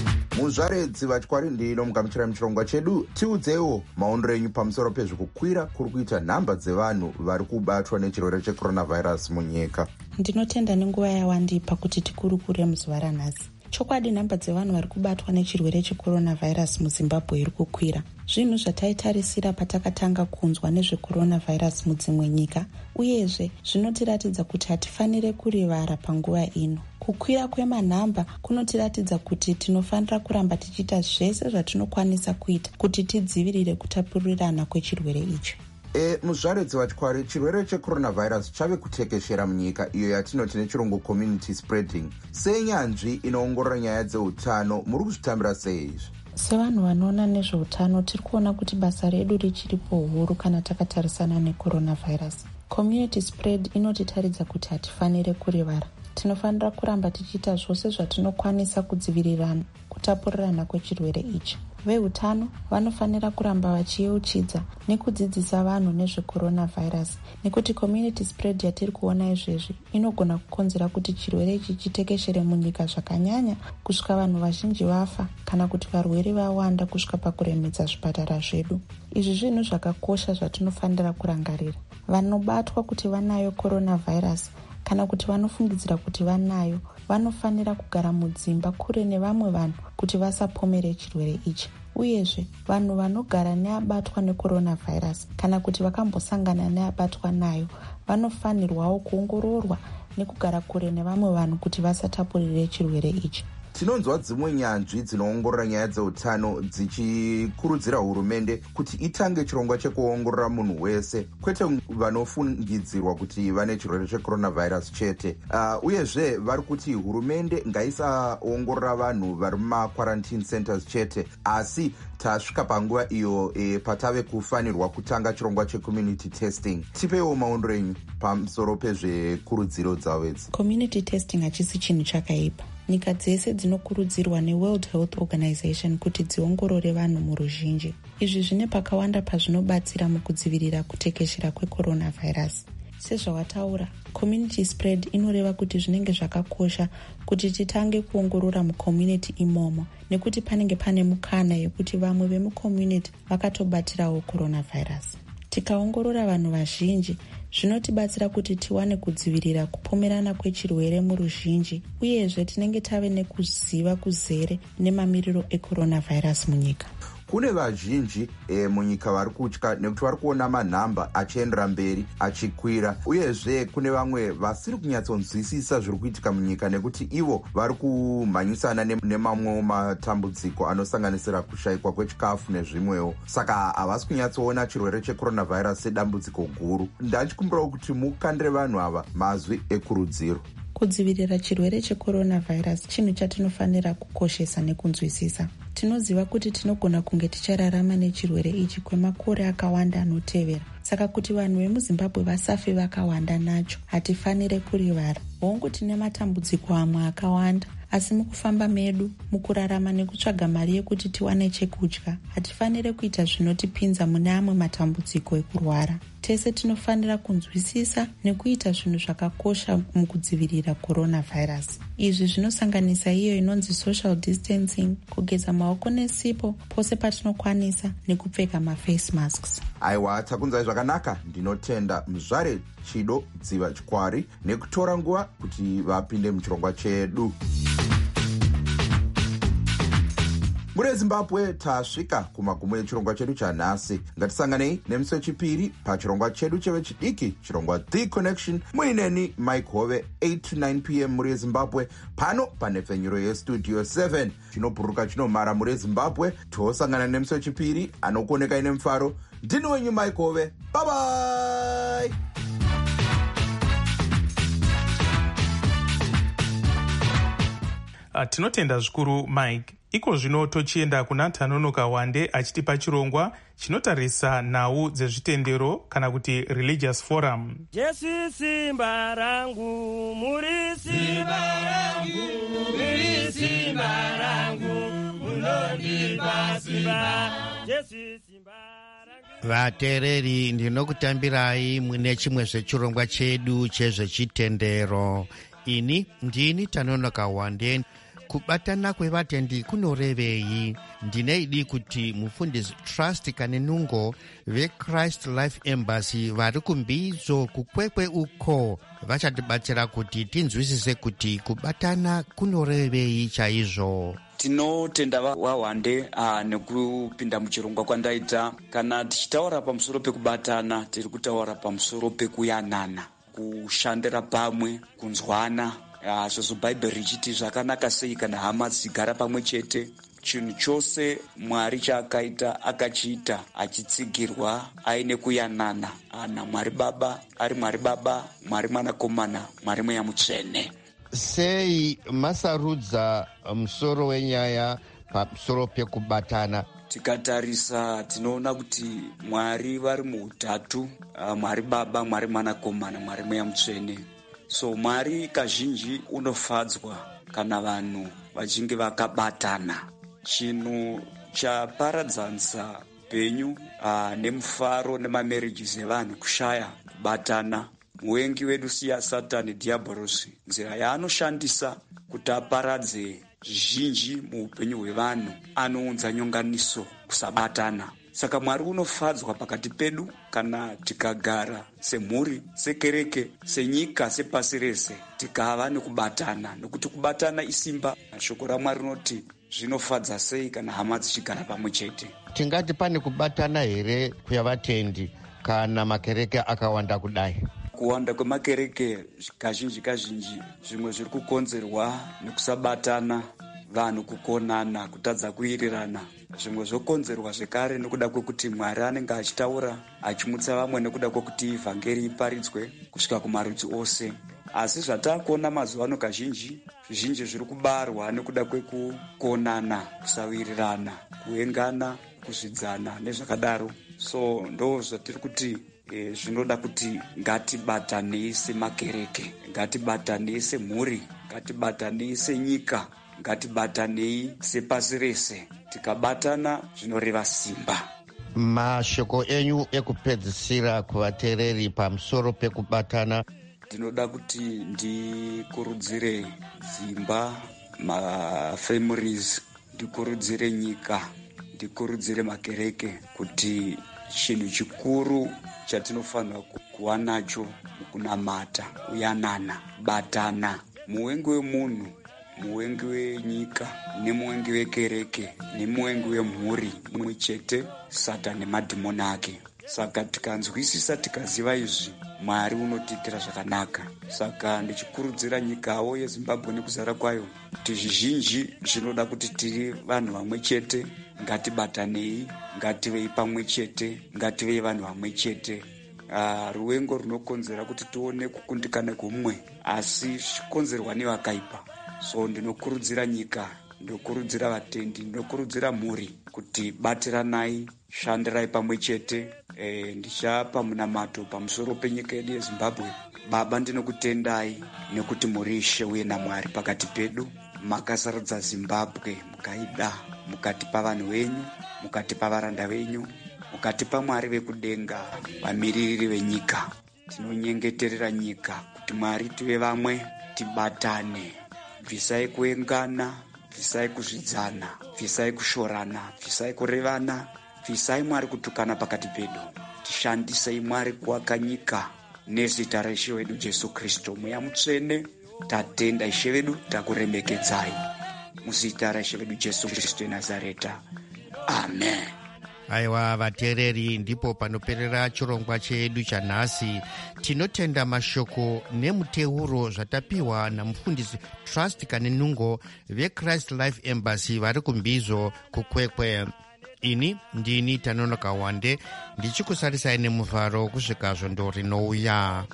muzvaredzi vatyari ndino mugamuchira muchirongwa chedu. Tiudzewo maonero enyu pamusoro pezvekukwira kuri kuita nhamba dzevanhu vari kubatwa nechirwere checoronavirus munyika. Ndinotenda nenguva yawandipa kuti tikurukure muzuva ranhasi. Chokwadi nhamba dzevanhu vari kubatwa nechirwere checoronavirus muZimbabwe iri kukwira. Zvinhu zvataitarisira patakatanga kunzwa nezvecoronavirus mudzimwe nyika, uyezve zvinotiratidza kuti hatifanire kurivara panguva ino. Kukwira kwemanhamba kunotiratidza kuti tinofanira kuramba tichiita zvese zvatinokwanisa kuita kuti tidzivirire kutapurirana kwechirwere ichi. E, muzvaredzi vatyari, chirwere checoronavirus chave kutekeshera munyika iyo yatinoti nechirungu community spreading. Senyanzvi inoongorora nyaya dzeutano, muri kuzvitambira sei izvi? Sevanhu vanoona nezveutano tiri kuona kuti basa redu richiripo huru kana takatarisana necoronavirus. Community spread inotitaridza kuti hatifanire kurivara. Tinofanira kuramba tichiita zvose zvatinokwanisa kudzivirirana kutapurirana kwechirwere ichi. Veutano vanofanira kuramba vachiyeuchidza nekudzidzisa vanhu nezvecoronavirus, nekuti community spread yatiri kuona izvezvi inogona kukonzera kuti chirwere ichi chitekeshere munyika zvakanyanya kusvika vanhu vazhinji vafa kana kuti varwere vawanda kusvika pakuremedza zvipatara zvedu. Izvi zvinhu zvakakosha zvatinofanira kurangarira. Vanobatwa kuti vanayo coronavirus kana kuti vanofungidzira kuti vanayo vanofanira kugara mudzimba kure nevamwe vanhu kuti vasapomere chirwere ichi. Uyezve vanhu vanogara neabatwa necoronavirus kana kuti vakambosangana neabatwa nayo vanofanirwawo kuongororwa nekugara kure nevamwe vanhu kuti vasatapurire chirwere ichi. Tinonzwa dzimwe nyanzvi dzinoongorora nyaya dzeutano dzichikurudzira hurumende kuti itange chirongwa chekuongorora munhu wese, kwete vanofungidzirwa kuti vane chirwere checoronavirus chete. Uh, uyezve vari kuti hurumende ngaisaongorora vanhu vari mumaquarantine centers chete, asi tasvika panguva iyo e, patave kufanirwa kutanga chirongwa checommunity testing. Tipewo maonero enyu pamusoro pezvekurudziro dzavo idzi. Community testing hachisi chinhu chakaipa. Nyika dzese dzinokurudzirwa neWorld Health Organization kuti dziongorore vanhu muruzhinji. Izvi zvine pakawanda pazvinobatsira mukudzivirira kutekeshera kwecoronavirus. Sezvawataura, community spread inoreva kuti zvinenge zvakakosha kuti titange kuongorora mucommunity imomo, nekuti panenge pane mukana yekuti vamwe vemucommunity vakatobatirawo coronavirus. Tikaongorora vanhu vazhinji zvinotibatsira kuti tiwane kudzivirira kupomerana kwechirwere muruzhinji, uyezve tinenge tave nekuziva kuzere nemamiriro ecoronavirus munyika. Kune vazhinji e, munyika vari kutya nekuti vari kuona manhamba achiendera mberi achikwira, uyezve kune vamwe vasiri kunyatsonzwisisa zviri kuitika munyika nekuti ivo vari kumhanyisana nemamwewo matambudziko anosanganisira kushayikwa kwechikafu nezvimwewo. Saka havasi kunyatsoona chirwere checoronavirus sedambudziko guru. Ndachikumbirawo kuti mukandire vanhu ava mazwi ekurudziro. Kudzivirira chirwere checoronavirus chinhu chatinofanira kukoshesa nekunzwisisa. Tinoziva kuti tinogona kunge tichararama nechirwere ichi kwemakore akawanda anotevera. Saka kuti vanhu vemuZimbabwe vasafe vakawanda nacho, hatifanire kurivara. Hongu tine matambudziko amwe akawanda, asi mukufamba medu, mukurarama nekutsvaga mari yekuti tiwane chekudya, hatifanire kuita zvinotipinza mune amwe matambudziko ekurwara. Tese tinofanira kunzwisisa nekuita zvinhu zvakakosha mukudzivirira coronavirus. Izvi zvinosanganisa iyo inonzi social distancing, kugeza maoko nesipo pose patinokwanisa, nekupfeka maface masks. Aiwa, takunzai zvakanaka. Ndinotenda Muzvare Chido Dziva Chikwari nekutora nguva kuti vapinde muchirongwa chedu. Muri Zimbabwe tasvika kumagumo echirongwa chedu chanhasi. Ngatisanganei nemusi wechipiri pachirongwa chedu chevechidiki, chirongwa The Connection, muineni Mike Hove, eight to nine p m muri Zimbabwe, pano panepfenyuro yestudio seven. Chinobhuruka chinomara muri Zimbabwe. Tosangana nemusi wechipiri, anokuoneka ine mufaro. Ndini wenyu Mike Hove. Bye bye. Uh, tinotenda zvikuru Mike. Iko zvino tochienda kuna Tanonoka Wande achitipa chirongwa chinotarisa nhau dzezvitendero kana kuti religious forum. Jesu simba rangu, muri simba rangu, muri simba rangu, munondipa simba, Jesu simba rangu. Vatereri, ndinokutambirai mune chimwe zvechirongwa chedu chezvechitendero. Ini ndini Tanonoka Wande. kubatana kwevatendi kunorevei. Ndineidi kuti mufundisi Trust Kanenungo veChrist Life Embassy vari kumbizo kukwekwe uko vachatibatsira kuti tinzwisise kuti kubatana kunorevei chaizvo. Tinotenda wawande uh, nekupinda muchirongwa kwandaita. Kana tichitaura pamusoro pekubatana, tiri kutaura pamusoro pekuyanana, kushandira pamwe, kunzwana. Uh, Zvozvo Bhaibheri richiti zvakanaka sei kana hama dzigara pamwe chete. Chinhu chose Mwari chaakaita akachiita achitsigirwa aine kuyanana. Ana Mwari Baba ari Mwari Baba, Mwari Mwanakomana, Mwari Mweya Mutsvene. Sei masarudza musoro wenyaya pamusoro pekubatana? Tikatarisa tinoona kuti Mwari vari muutatu, Mwari Baba, Mwari Mwanakomana, Mwari Mweya Mutsvene. So Mwari kazhinji unofadzwa kana vanhu vachinge vakabatana. Chinhu chaparadzanisa penyu uh, nemufaro nemamarriages evanhu kushaya kubatana. Muvengi wedu siya Satani Diabolos, nzira yaanoshandisa kuti aparadze zvizhinji muupenyu hwevanhu, anounza nyonganiso kusabatana. Saka Mwari unofadzwa pakati pedu kana tikagara semhuri, sekereke, senyika, sepasi rese tikava nekubatana, nokuti kubatana isimba. Shoko raMwari rinoti zvinofadza sei kana hama dzichigara pamwe chete. Tingati pane kubatana here kwavatendi kana makereke akawanda kudai? Kuwanda kwemakereke kazhinji kazhinji zvimwe zviri kukonzerwa nekusabatana, vanhu kukonana, kutadza kuirirana. Zvimwe zvokonzerwa zvekare nekuda kwekuti Mwari anenge achitaura achimutsa vamwe nekuda kwekuti vhangeri iparidzwe kusvika kumarudzi ose. Asi zvatakuona mazuva ano kazhinji, zvizhinji zviri kubarwa nekuda kwekukonana, kusawirirana, kuengana, kuzvidzana nezvakadaro. So ndo zvatiri kuti e, zvinoda kuti ngatibatanei semakereke, ngatibatanei semhuri, ngatibatanei senyika, ngatibatanei sepasi rese. Tikabatana zvinoreva simba. Mashoko enyu ekupedzisira kuvateereri pamusoro pekubatana? Ndinoda kuti ndikurudzire dzimba, mafamilies, ndikurudzire nyika, ndikurudzire makereke kuti chinhu chikuru chatinofanira kuva nacho mukunamata, kuyanana, batana. Muvengi wemunhu, muvengi wenyika, nemuvengi wekereke, nemuvengi wemhuri mumwe chete, Satani nemadhimoni ake. Saka tikanzwisisa, tikaziva izvi, Mwari unotiitira zvakanaka. Saka ndichikurudzira nyikawo yeZimbabwe nekuzara kwayo kuti zvizhinji zvinoda kuti tiri vanhu vamwe chete, ngatibatanei, ngativei pamwe chete, ngativei vanhu vamwe chete. Uh, ruvengo runokonzera kuti tione kukundikana kwomumwe, asi zvichikonzerwa nevakaipa. So ndinokurudzira nyika, ndinokurudzira vatendi, ndinokurudzira mhuri kuti batiranai, shandirai pamwe chete. E, ndichapa munamato pamusoro penyika yedu yeZimbabwe. Baba, ndinokutendai nekuti muri Ishe uye naMwari pakati pedu. Makasarudza Zimbabwe, mukaida, mukatipa vanhu venyu, mukatipa varanda venyu, mukatipa Mwari vekudenga, vamiriri venyika. Tinonyengeterera nyika kuti Mwari tive vamwe, tibatane, bvisai kuengana, bvisai kuzvidzana, bvisai kushorana, bvisai kurevana, bvisai Mwari kutukana pakati pedu. Tishandisei Mwari kuaka nyika nezita raIshe wedu Jesu Kristu. Mweya Mutsvene, tatenda Ishe wedu, takuremekedzai muzita raIshe wedu Jesu Kristu eNazareta. Amen. Aiwa vateereri, ndipo panoperera chirongwa chedu chanhasi. Tinotenda mashoko nemuteuro zvatapiwa namufundisi Trust Kanenungo veChrist Life Embassy vari kumbizo kukwekwe. Ini ndini Tanonoka Wande, ndichikusarisai nemuvharo kusvika zvondo rinouya.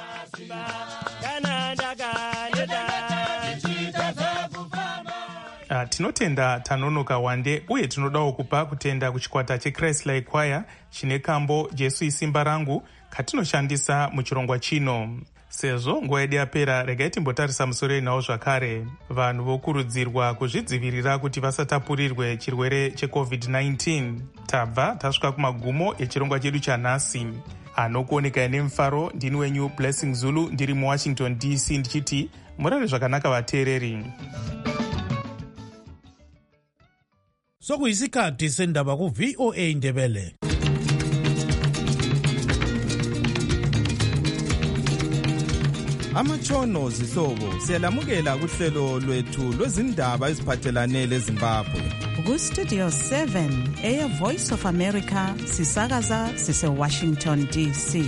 Uh, tinotenda Tanonoka Wande, uye tinodawo kupa kutenda kuchikwata cheChrist Life Choir chine kambo Jesu isimba rangu katinoshandisa muchirongwa chino. Sezvo nguva yedu yapera, regai timbotarisa musoro inawo zvakare. Vanhu vokurudzirwa kuzvidzivirira kuti vasatapurirwe chirwere checovid nineteen. Tabva tasvika kumagumo echirongwa chedu chanhasi. Anokuonekai nemufaro ndini wenyu Blessing Zulu, ndiri muWashington D C, ndichiti murare zvakanaka vateereri. Sokuyisikhathi sendaba ku V O A Ndebele. Amatshono zihlobo siyalamukela kuhlelo lwethu lwezindaba eziphathelane leZimbabwe. Ku Studio seven eya Voice of America sisakaza sise Washington D C.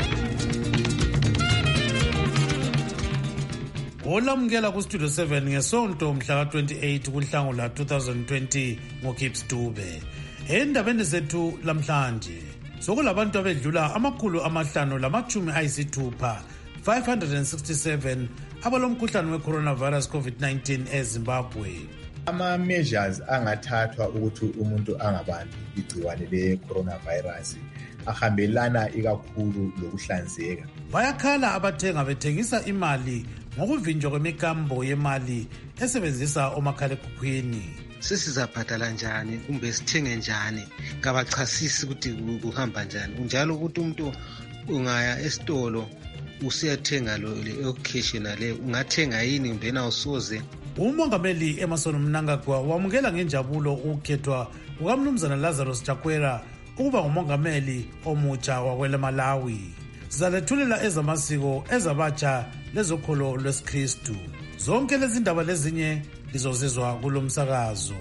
Olamukela ku Studio seven ngesonto mhla ka twenty-eight kuNhlangula two thousand twenty ngoKips Dube. Endabeni zethu lamhlanje sokulabantu abedlula amakhulu amahlanu lamachumi ayisithupha five hundred sixty-seven abalomkhuhlane we-coronavirus COVID nineteen eZimbabwe. Ama-measures angathathwa ukuthi umuntu angabambi igciwane le-coronavirus ahambelana ikakhulu lokuhlanzeka. Bayakhala abathenga bethengisa imali ngokuvinjwa kwemikambo yemali esebenzisa omakhalekhukhwini. Sesizabhadala njani kumbe sithenge njani ngabachasisi ukuthi kuhamba njani njalo ukuthi umuntu ungaya esitolo usiyathenga lo le occasional le ungathenga yini mbena usoze. Umongameli Emerson Mnangagwa wamukela ngenjabulo ukukhethwa kukaMnumzana Lazarus Chakwera ukuba ngumongameli omutsha wakwele Malawi. Sizalethulela ezamasiko ezabatsha lezokholo lwesikristu. Zonke lezi ndaba lezinye lizozizwa kulo msakazo.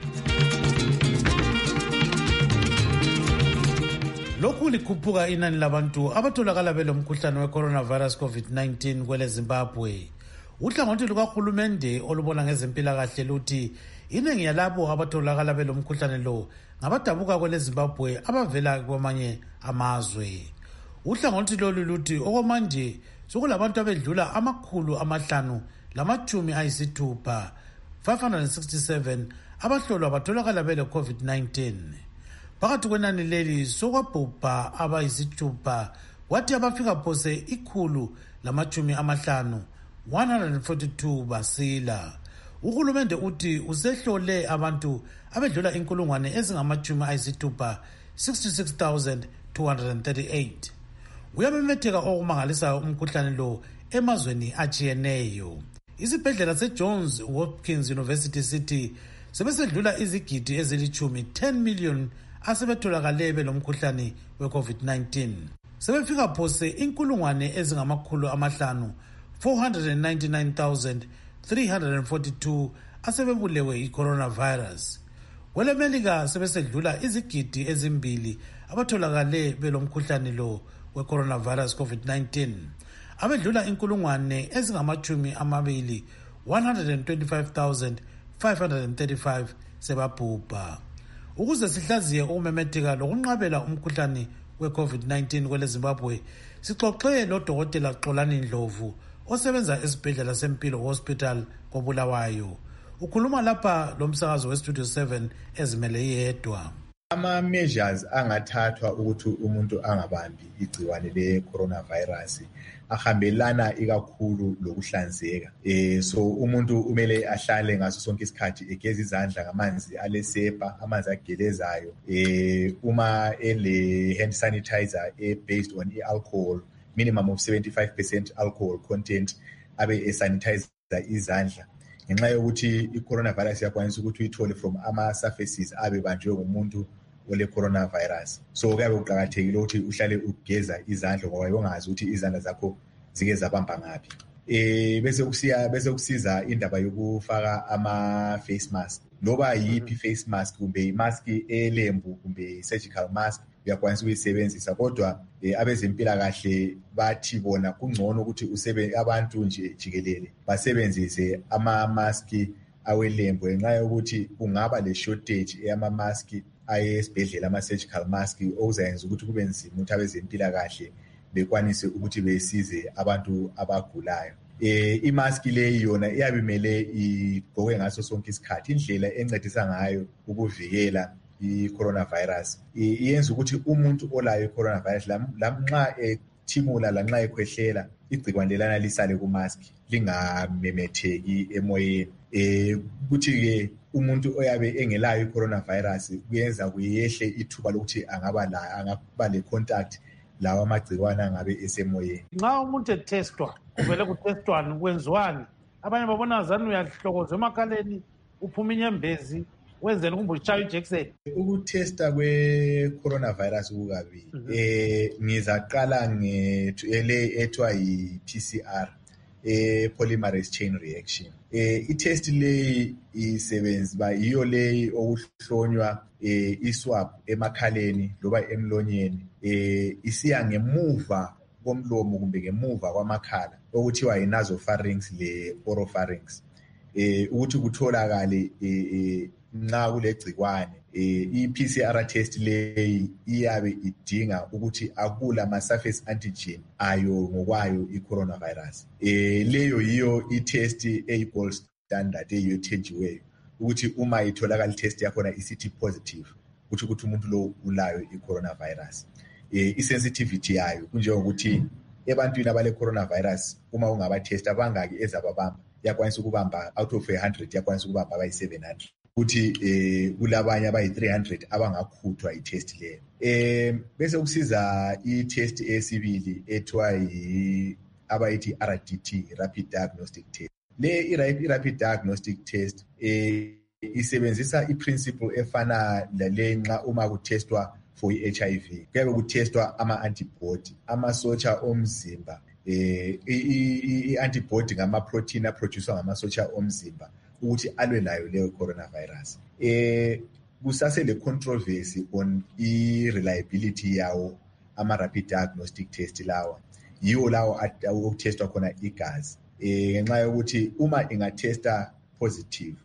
Lokhu likhuphuka inani labantu abatholakala belomkhuhlane we-coronavirus COVID nineteen kwele Zimbabwe. Uhlangothi lukahulumende olubona ngezempilakahle luthi iningi yalabo abatholakala belomkhuhlane lo ngabadabuka kwele Zimbabwe abavela kwamanye amazwe. Uhlangothi lolu luthi okwamanje sokulabantu abedlula amakhulu amahlanu lamachumi ayisithupha five hundred sixty-seven abahlolwa batholakala bele COVID nineteen. Phakathi kwenani leli sokwabhubha abayisithupha wathi abafika phose ikhulu lamachumi amahlanu one hundred forty-two basila. Uhulumende uthi usehlole abantu abedlula inkulungwane ezingamachumi ayisithupha sixty-six thousand two hundred thirty-eight. Uyamemetheka okumangalisayo umkhuhlane lo emazweni achiyeneyo. Isibhedlela seJohns Hopkins University City sebesedlula izigidi ezilichumi ten million asebetholakale belomkhuhlane we-COVID nineteen. Sebefika phose inkulungwane ezingamakhulu amahlanu four hundred ninety-nine thousand three hundred forty-two asebebulewe i-coronavirus. Kwele Melika sebesedlula izigidi ezimbili abatholakale belomkhuhlane lo we-coronavirus COVID nineteen. Abedlula inkulungwane ezingamachumi amabili one hundred twenty-five thousand five hundred thirty-five sebabhubha. Ukuze sihlaziye ukumemetheka lokunqabela umkhuhlane we-COVID nineteen kwele Zimbabwe, sixoxe lodokotela Xolani Ndlovu osebenza esibhedlela sempilo hospital koBulawayo. Ukhuluma lapha lomsakazo we-Studio seven ezimele yedwa. Ama-measures angathathwa ukuthi umuntu angabambi igciwane le-coronavirus ahambelana ikakhulu lokuhlanzeka. Eh so umuntu umele ahlale ngaso sonke isikhathi egeza izandla ngamanzi alesepa, amanzi agelezayo. Eh uma ele hand sanitizer e based on alcohol, minimum of seventy-five percent alcohol content, abe esanitizer izandla. Ngenxa yokuthi i-coronavirus yakwanisa ukuthi uyithole from ama surfaces abe banjwe ngumuntu ole coronavirus. So kuyabe kuqakathekile ukuthi uhlale ugeza izandla ngoba ungazi ukuthi izandla zakho zike zabamba ngapi. Eh bese kusiya bese kusiza indaba yokufaka ama face mask. Loba yipi face mask kumbe imask elembu kumbe surgical mask uyakwanisa ukuyisebenzisa, kodwa eh, abezempilakahle bathi bona kungcono ukuthi usebe abantu nje jikelele basebenzise ama mask awelembu ngenxa yokuthi kungaba le shortage eyama mask ayesibhedlela ama surgical mask okuzayenza ukuthi kube nzima ukuthi abezempilakahle bekwanise ukuthi besize abantu abagulayo. Eh imask le yona iyabimele igqoke ngaso sonke isikhathi. Indlela encedisa ngayo ukuvikela i-coronavirus iyenza ukuthi umuntu olayo i-coronavirus lanxa ethimula lanxa ekhwehlela igcikwane lana lisale kumask lingamemetheki emoyeni. Eh kuthi ke umuntu oyabe engelayo i-coronavirus kuyenza kuyehle ithuba lokuthi angaba la angaba le contact lawa amagcikwane angabe esemoyeni. Nxa umuntu etestwa kuvele kutestwane kwenziwani? Abanye babona zani uyahlokoza emakhaleni uphuma inyembezi wenzeni kumbe ushaya ijekiseni? Ukutesta kwe-coronavirus kukabili. Eh, ngizaqala ngele ethiwa yi-P C R, eh, polymerase chain reaction. Eh, i-test leyi isebenza yiyo leyi okuhlonywa eh, iswab emakhaleni loba emlonyeni, eh, isiya ngemuva komlomo kumbe ngemuva kwamakhala okuthiwa yi-nasopharynx le-oropharynx. Eh, ukuthi kutholakale eh, nxa kulegcikwane. Eh, i-P C R test leyi iyabe idinga ukuthi akula ama-surface antigen ayo ngokwayo i-coronavirus. Eh, leyo yiyo i-test eyi-gold standard eyiyo ethenjiweyo ukuthi uma itholakala i-test yakhona i-C T positive ukuthi ukuthi umuntu lo ulayo i-coronavirus. Eh, i-sensitivity yayo kunjengokuthi ebantwini abale-coronavirus uma ungabatest abangaki ezababamba yakwanisa ukubamba out of one hundred yakwanisa ukubamba abayi-seven hundred. Ukuthi eh kulabanye abayi-three hundred abangakhuthwa i-test leyo. Eh bese kusiza i-test esibili ethiwa yi abayithi R D T, rapid diagnostic test. Le i-rapid diagnostic test eh isebenzisa i-principle efana lale nxa uma kutestwa for i-H I V. Kuyabe kutestwa ama-antibody, amasotsha omzimba. Eh i-antibody ngama-protein aproducewa ngamasotsha omzimba ukuthi alwe layo leyo coronavirus. Eh kusase le controversy on i-reliability yawo ama-rapid diagnostic test lawa. Yiwo lawo okutestwa khona igazi. Eh ngenxa yokuthi uma ingatesta positive,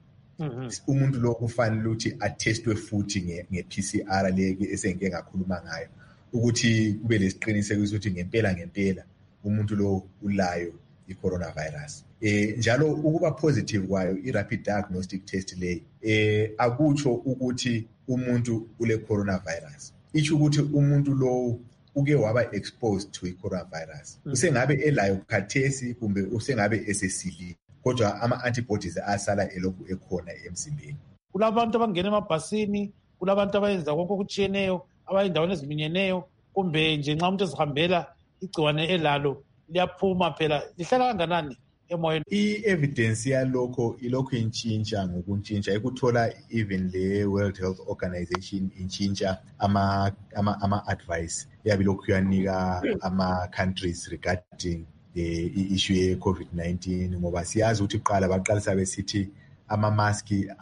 umuntu lo kufanele ukuthi atestwe futhi nge-P C R leke esengike ngakhuluma ngayo ukuthi kube lesiqinisekiso ukuthi ngempela ngempela umuntu lo ulayo i-coronavirus. Eh njalo ukuba positive kwayo i-rapid diagnostic test leyi eh akutsho ukuthi umuntu ule coronavirus. Isho ukuthi umuntu lo uke waba exposed to i-coronavirus. Usengabe elayo khathesi kumbe usengabe esesili kodwa ama-antibodies asala elokhu ekhona emzimbeni. Kulabantu abangena emabhasini, kulabantu abayenza konke okutshiyeneyo, abayindaweni eziminyeneyo, kumbe nje nxa umuntu ezihambela igciwane elalo liyaphuma phela lihlala kanganani emoyeni? I-evidence yalokho ilokhu intshintsha ngokuntshintsha ikuthola even le World Health Organization intshintsha ama ama ama advice yabe lokhu yanika ama countries regarding the issue ye COVID nineteen ngoba siyazi ukuthi iqala baqalisa besithi ama mask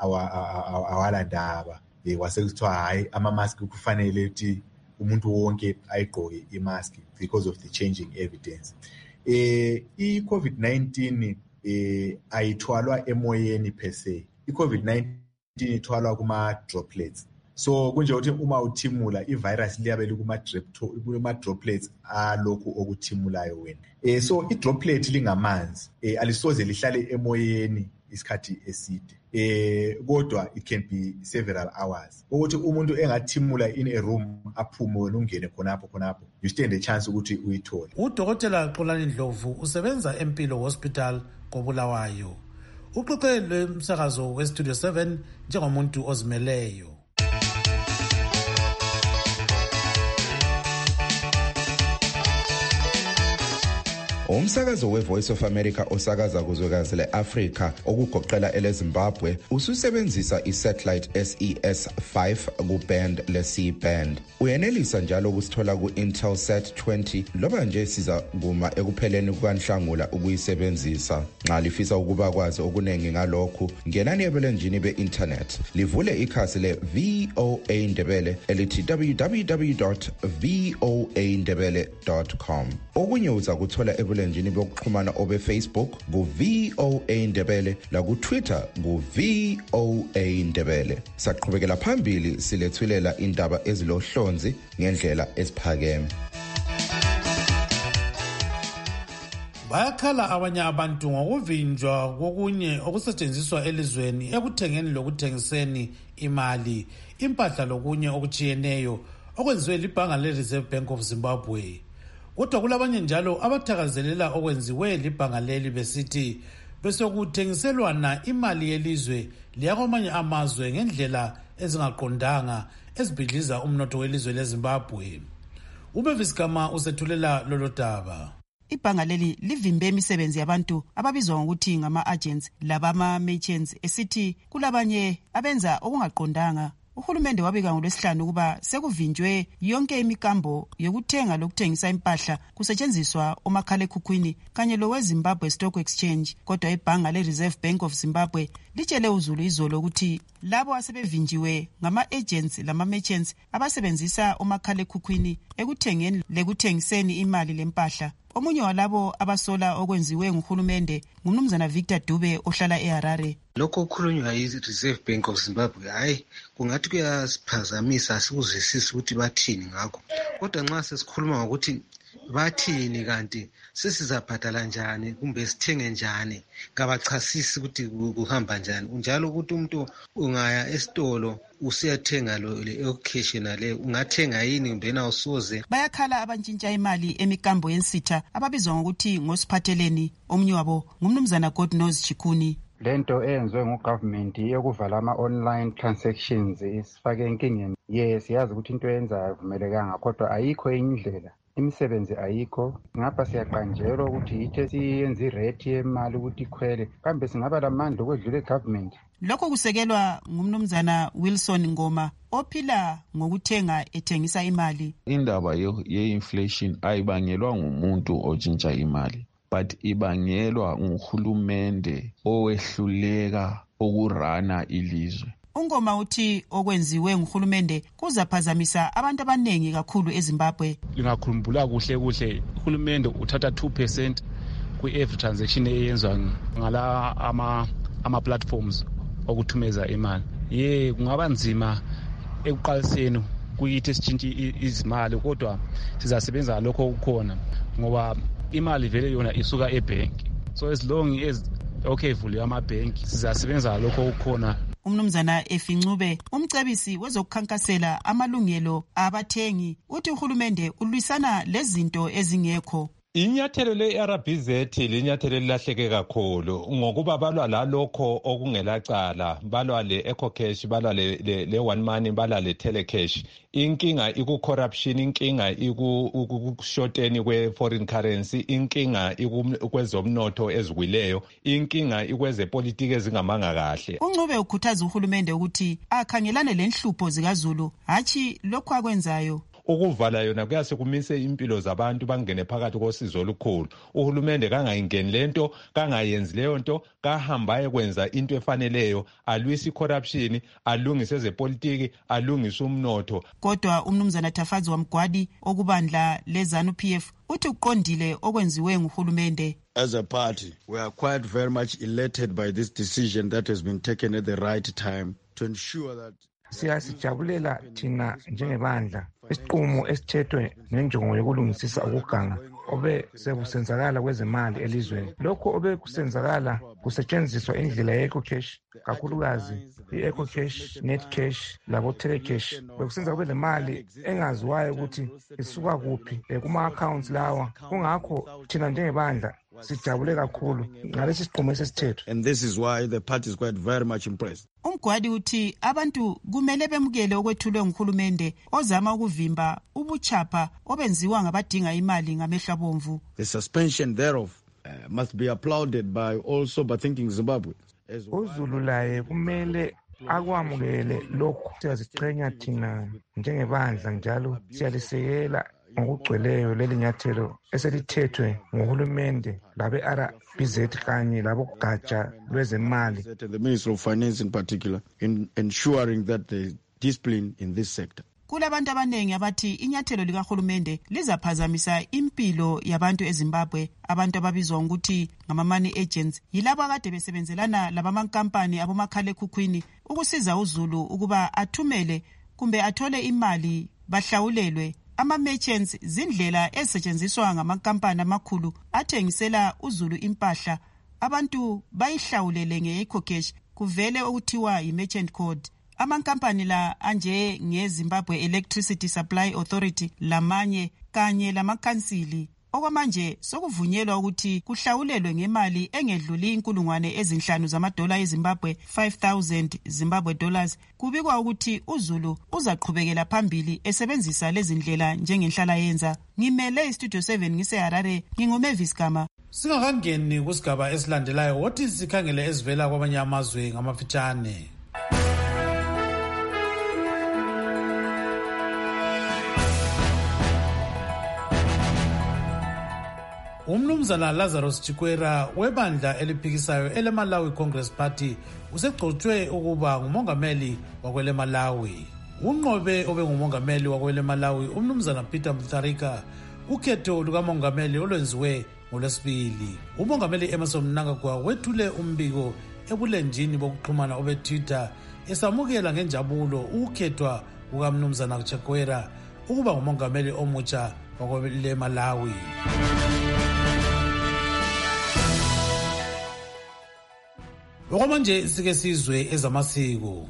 awala ndaba kwasekuthiwa hayi ama mask kufanele ukuthi umuntu wonke ayigqoke i-mask because of the changing evidence. Eh i-COVID nineteen eh ayithwalwa emoyeni per se. I-COVID nineteen ithwalwa kuma droplets. So kunje ukuthi uma uthimula i-virus liyabe likuma kuma droplets alokhu okuthimulayo wena. Eh so i-droplet lingamanzi eh alisoze lihlale emoyeni isikhathi eside. Eh kodwa it can be several hours. Ukuthi umuntu engathimula in a room aphume wena ungene khonapho khonapho you stand a chance ukuthi uyithole. Udokotela Xolani Ndlovu usebenza eMpilo Hospital koBulawayo. Uxoxele umsakazo weStudio seven njengomuntu ozimeleyo. Umsakazo we-Voice of America osakaza kuzwekazi le-Afrika okugoqela ele-Zimbabwe ususebenzisa i-satellite S E S five ku-band le-C band. Uyenelisa njalo ukusithola ku-Intelsat twenty loba nje siza kuma ekupheleni kukaNhlangula ukuyisebenzisa. Nxa lifisa ukuba kwazi okuningi ngalokhu, ngenani ebulenjini be-internet livule ikhasi le-V O A Ndebele elithi w w w dot v o a ndebele dot com. Okunye uza kuthola ebulenjini bokuxhumana obe Facebook ku V O A Ndebele la ku Twitter ku V O A Ndebele. Saqhubekela phambili silethulela indaba ezilohlonzi ngendlela esiphakeme. Bayakhala abanye abantu ngokuvinjwa kokunye okusetshenziswa elizweni ekuthengeni lokuthengiseni imali, impahla lokunye okuchiyeneyo okwenziwe libhanga le-Reserve Bank of Zimbabwe. Kodwa kulabanye njalo abathakazelela okwenziwe libhanga leli besithi besokuthengiselwana imali yelizwe liyakwamanye amazwe ngendlela ezingaqondanga ezibhidliza umnotho welizwe leZimbabwe. Ubevis Gama usethulela lolo daba. ibhanga leli livimbe imisebenzi yabantu ababizwa ngokuthi ngama-agents labama-merchants esithi kulabanye abenza okungaqondanga. Uhulumende wabika ngolwesihlanu ukuba sekuvinjwe yonke imikambo yokuthenga lokuthengisa impahla kusetshenziswa omakhalekhukhwini kanye loweZimbabwe Stock Exchange. Kodwa ibhanga le-Reserve Bank of Zimbabwe litshele uZulu izolo ukuthi labo asebevinjiwe ngama-agents lama-merchants abasebenzisa omakhalekhukhwini ekuthengeni lekuthengiseni imali lempahla. Omunye walabo abasola okwenziwe nguhulumende ngumnumzana Victor Dube ohlala eHarare. Lokho okukhulunywa yi-Reserve Bank of Zimbabwe hayi kungathi kuyasiphazamisa sikuzwisisa ukuthi bathini ngakho. Kodwa nxa sesikhuluma ngokuthi bathini kanti sesizabhadala njani kumbe sithenge njani kabachasisi ukuthi kuhamba njani. Unjalo ukuthi umuntu ungaya esitolo usiyathenga lo le-occasion le ungathenga yini mbena usoze. Bayakhala abantshintsha imali emikambo yensitha ababizwa ngokuthi ngosiphatheleni. Omunye wabo ngumnumzana Godnose Chikuni. Lento eyenziwe ngugovernment yokuvala ama-online transactions isifake enkingeni. Yes, siyazi ukuthi into eyenzayo avumelekanga kodwa ayikho indlela. Imisebenzi ayikho ngapha siyaqanjelwa ukuthi yithe siyenze irate yemali ukuthi ikhwele kambe singaba lamandla okwedlula egovernment. Lokho kusekelwa ngumnumzana Wilson Ngoma ophila ngokuthenga ethengisa imali. Indaba ye-inflation ayibangelwa ngumuntu otshintsha imali but ibangelwa nguhulumende owehluleka ukurana ilizwe. Ungoma uthi okwenziwe nguhulumende kuzaphazamisa abantu abanengi kakhulu eZimbabwe. Lingakhumbula kuhle kuhle uhulumende uthatha two percent kwi-every transaction eyenzwa ngala ama ama platforms okuthumeza imali. Ye kungaba nzima ekuqaliseni kuyithi sitshintshe izimali kodwa sizasebenza lokho okukhona ngoba imali vele yona isuka ebhenki. So as long as okay vule amabhenki sizasebenza lokho okukhona. Umnumzana Efincube umcebisi wezokukhankasela amalungelo abathengi uthi uhulumende ulwisana lezinto ezingekho. Inyathelo le-R B Z linyathelo lilahleke kakhulu ngokuba balwa lalokho okungelacala, balwa le-ecocash, balwa le-one money, balwa le-telecash. Inkinga iku-corruption, inkinga iku-shorteni kwe-foreign currency, inkinga ikwezomnotho ezikwileyo, inkinga ikwezepolitiki ezingamanga kahle. Uncube ukhuthaza uhulumende ukuthi akhangelane lenhlupho zikaZulu hatshi lokho akwenzayo. Ukuvala yona kuyase kumise impilo zabantu bangene phakathi kosizo olukhulu. Uhulumende kangayingeni lento, kangayenzi leyo nto, kahambaye kwenza into efaneleyo, alwisi corruption, alungise zepolitiki, alungise umnotho. Kodwa umnumzana Tafazi wamgwadi okubandla leZANU P F uthi uqondile okwenziwe nguhulumende. As a party, we are quite very much elated by this decision that has been taken at the right time to ensure that siyasijabulela thina njengebandla isiqumo esithethwe nenjongo yokulungisisa ukuganga obe sekusenzakala kwezemali elizweni. Lokho obe kusenzakala kusetshenziswa indlela ye-ecocash, kakhulukazi i-ecocash, netcash labo telecash. Bekusenza kube lemali engaziwayo ukuthi isuka kuphi kuma-accounts lawa. Kungakho thina njengebandla sijabule kakhulu ngalesi siqumo esithethwe. And this is why the party is quite very much impressed. Umgwadi uthi abantu kumele bemukele okwethulwe nguhulumende ozama ukuvimba ubuchapha obenziwa ngabadinga imali ngamehlo abomvu. The suspension thereof uh, must be applauded by all sober-thinking Zimbabwe. uZulu laye kumele akwamukele lokhu. Siyaziqhenya thina njengebandla njalo siyalisekela ngokugcweleyo leli nyathelo eselithethwe nguhulumende labe-R B Z kanye labogatsha lwezemali. The Ministry of Finance in particular in ensuring that the discipline in this sector. Kulabantu abanengi abathi inyathelo likahulumende lizaphazamisa impilo yabantu eZimbabwe. Abantu ababizwa ngokuthi ngama-money agents yilabo akade besebenzelana labamankampani abomakhalekhukhwini ukusiza uZulu ukuba athumele kumbe athole imali bahlawulelwe. Ama-merchants zindlela ezisetshenziswa ngamankampani amakhulu athengisela uZulu impahla. Abantu bayihlawulele nge-ecocash kuvele okuthiwa yi-merchant code. Amankampani la anje ngeZimbabwe Electricity Supply Authority lamanye kanye lamakhansili okwamanje sokuvunyelwa ukuthi kuhlawulelwe ngemali engedluli inkulungwane ezinhlanu zamadola eZimbabwe five thousand Zimbabwe dollars. Kubikwa ukuthi uZulu uzaqhubekela phambili esebenzisa lezi ndlela njengenhlala yenza. Ngimele iStudio seven ngiseHarare, nginguMavis Gama. Singakangeni kusigaba esilandelayo wothi sikhangele ezivela kwamanye amazwe ngamafitshane. Umnumzana Lazarus Chikwera webandla eliphikisayo eleMalawi Congress Party usegcotshwe ukuba ngumongameli wakwele Malawi. Unqobe obe ngumongameli wakwele Malawi umnumzana Peter Mutharika ukhetho lukamongameli olwenziwe ngolwesibili. Umongameli Emmerson Mnangagwa wethule umbiko ebulenjini bokuxhumana obe Twitter esamukela ngenjabulo ukukhethwa kukamnumzana Chikwera ukuba ngumongameli omutsha wakwele Malawi. Okwamanje sike sizwe ezamasiko.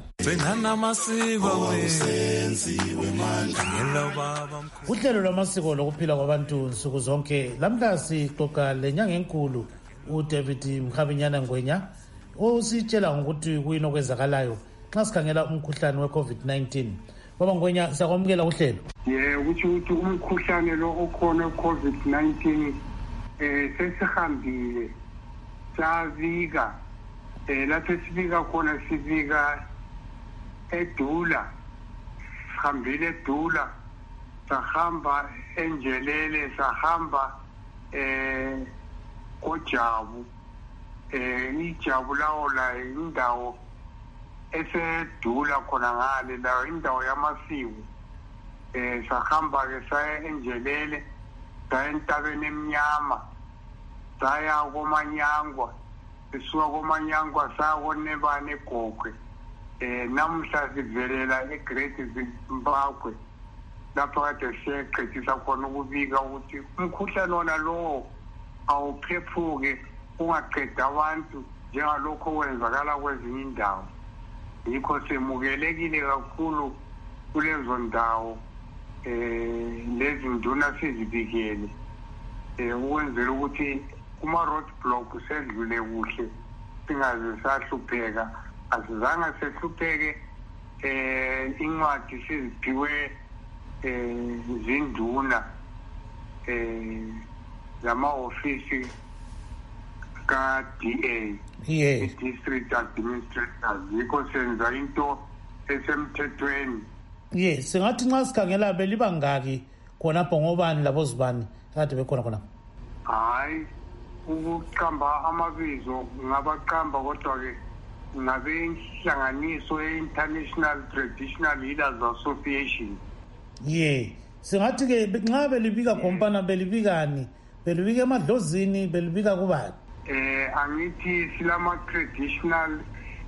Uhlelo lwamasiko lokuphila kwabantu nsuku zonke lamhla sixoxa lenyanga enkulu uDavid Mkhabinyana Ngwenya ositshela ngokuthi kuyini okwenzakalayo xa sikhangela umkhuhlane weCovid nineteen. Baba Ngwenya, siyakwamukela uhlelo. Yeah, ukuthi uthi umkhuhlane lo okhona weCovid nineteen eh sesihambile savika. Eh lapho sibika khona sibika eDula, sihambile eDula, sahamba eNjelele, sahamba eh koJabu, eh iJabu lawo la indawo esedula khona ngale la indawo yamasiko. Eh sahamba ke saya eNjelele, saya entabeni emnyama, saya koManyangwa. Sisuka koManyangwa sakonebane eGogwe. Eh namhla sivelela eGreat Zimbabwe lapho kade siyeqedisa khona ukubika ukuthi umkhuhlane wona lo awuphephuke ungaqeda abantu njengalokho kwenzakala kwezinye indawo. Yikho semukelekile kakhulu kulezo ndawo eh lezi nduna sizibikele eh ukwenzela ukuthi kuma road block sedlule kuhle singaze sahlupheka. Asizanga sehlupheke eh incwadi siziphiwe eh zinduna eh lama office ka D A, yeah, district administrators. Yikho senza into esemthethweni. Yes, singathi nxa sikhangela beliba ngaki khona pho ngobani labo zibani kade bekhona khona. Hayi, ukuqamba amabizo ngabaqamba kodwa ke ngabe inhlanganiso ye-International Traditional Leaders Association. Yeah, singathi ke nxa belibika kompana belibikani, belibika emadlozini, belibika kubani? Eh angithi silama traditional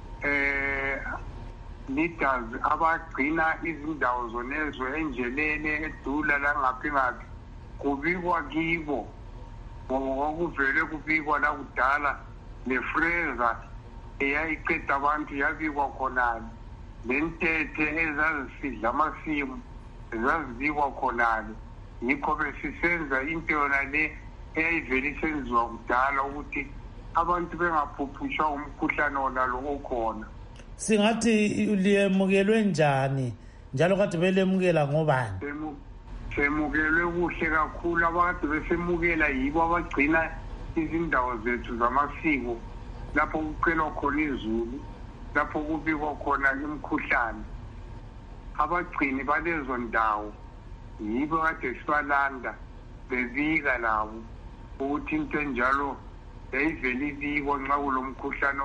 eh leaders abagcina izindawo zonezo eNjelele, eDula la ngaphi ngaphi kubikwa kibo. Ngokuvele kubikwa la kudala neFreza eyayiqeda abantu yabikwa khonale. Lentethe ezazisidla amasimu ezazibikwa khonale. Yikho besisenza into yona le eyayivele isenziwa kudala ukuthi abantu bengaphuphusha umkhuhlane wona lo okhona. Singathi liyemukelwe njani njalo kade belemukela ngobani? Semukelwe kuhle kakhulu, abantu besemukela yibo abagcina izindawo zethu zamasiko lapho kucelwa khona izulu, lapho kubikwa khona imikhuhlane. Abagcini balezo ndawo yibo kade sibalanda bebika labo ukuthi into enjalo yayivele ibikwa nxa kulomkhuhlane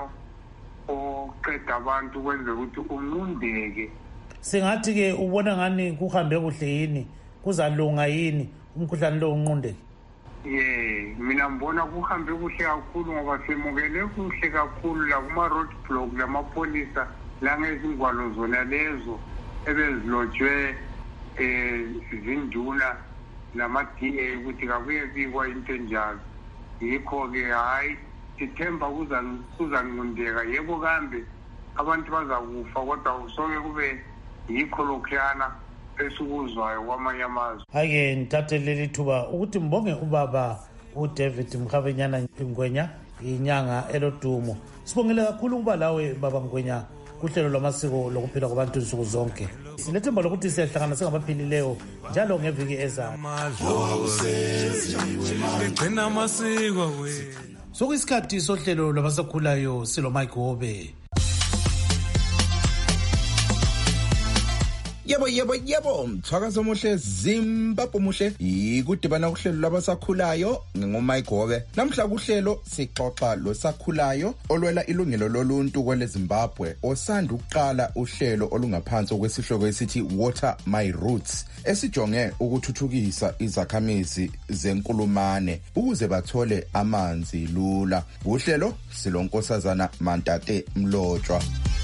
oqeda abantu kwenze ukuthi unqundeke. Singathi ke ubona ngani kuhambe kuhle yini, kuzalunga yini umkhuhlane lo unqundeke? Yeah, mina ngibona kuhambe kuhle kakhulu ngoba semukele kuhle kakhulu la kuma road block lamapolisa la ngezingwalo zona lezo ebezilotshwe eh zinduna nama D A ukuthi kabuye bikwa into enjalo. Yikho ke hayi sithemba kuza kuzanqundeka. Yebo kambe abantu bazakufa kodwa usoke kube yikho lokhuyana esikuzwayo kwamanye amazwe. Ake ngithathe leli thuba ukuthi mbonge ubaba uDavid Mkhavenyana Ngwenya inyanga elodumo. Sibongele kakhulu ukuba lawe baba Ngwenya kuhlelo lwamasiko lokuphila kwabantu insuku zonke. Sinethemba lokuthi siyahlangana singabaphilileyo njalo ngeviki ezayo. Sokuyisikhathi sohlelo lwabasakhulayo silo Mike Hobe. Yebo yebo yebo mthwakazo omuhle Zimbabwe muhle ikudibana kuhlelo labasakhulayo ngoMike Hobe. Namhla kuhlelo sixoxa losakhulayo olwela ilungelo loluntu kwele Zimbabwe osanda ukuqala uhlelo olungaphansi kwesihloko esithi Water My Roots esijonge ukuthuthukisa izakhamizi zenkulumane ukuze bathole amanzi lula. Uhlelo silonkosazana Mantate Mlotshwa.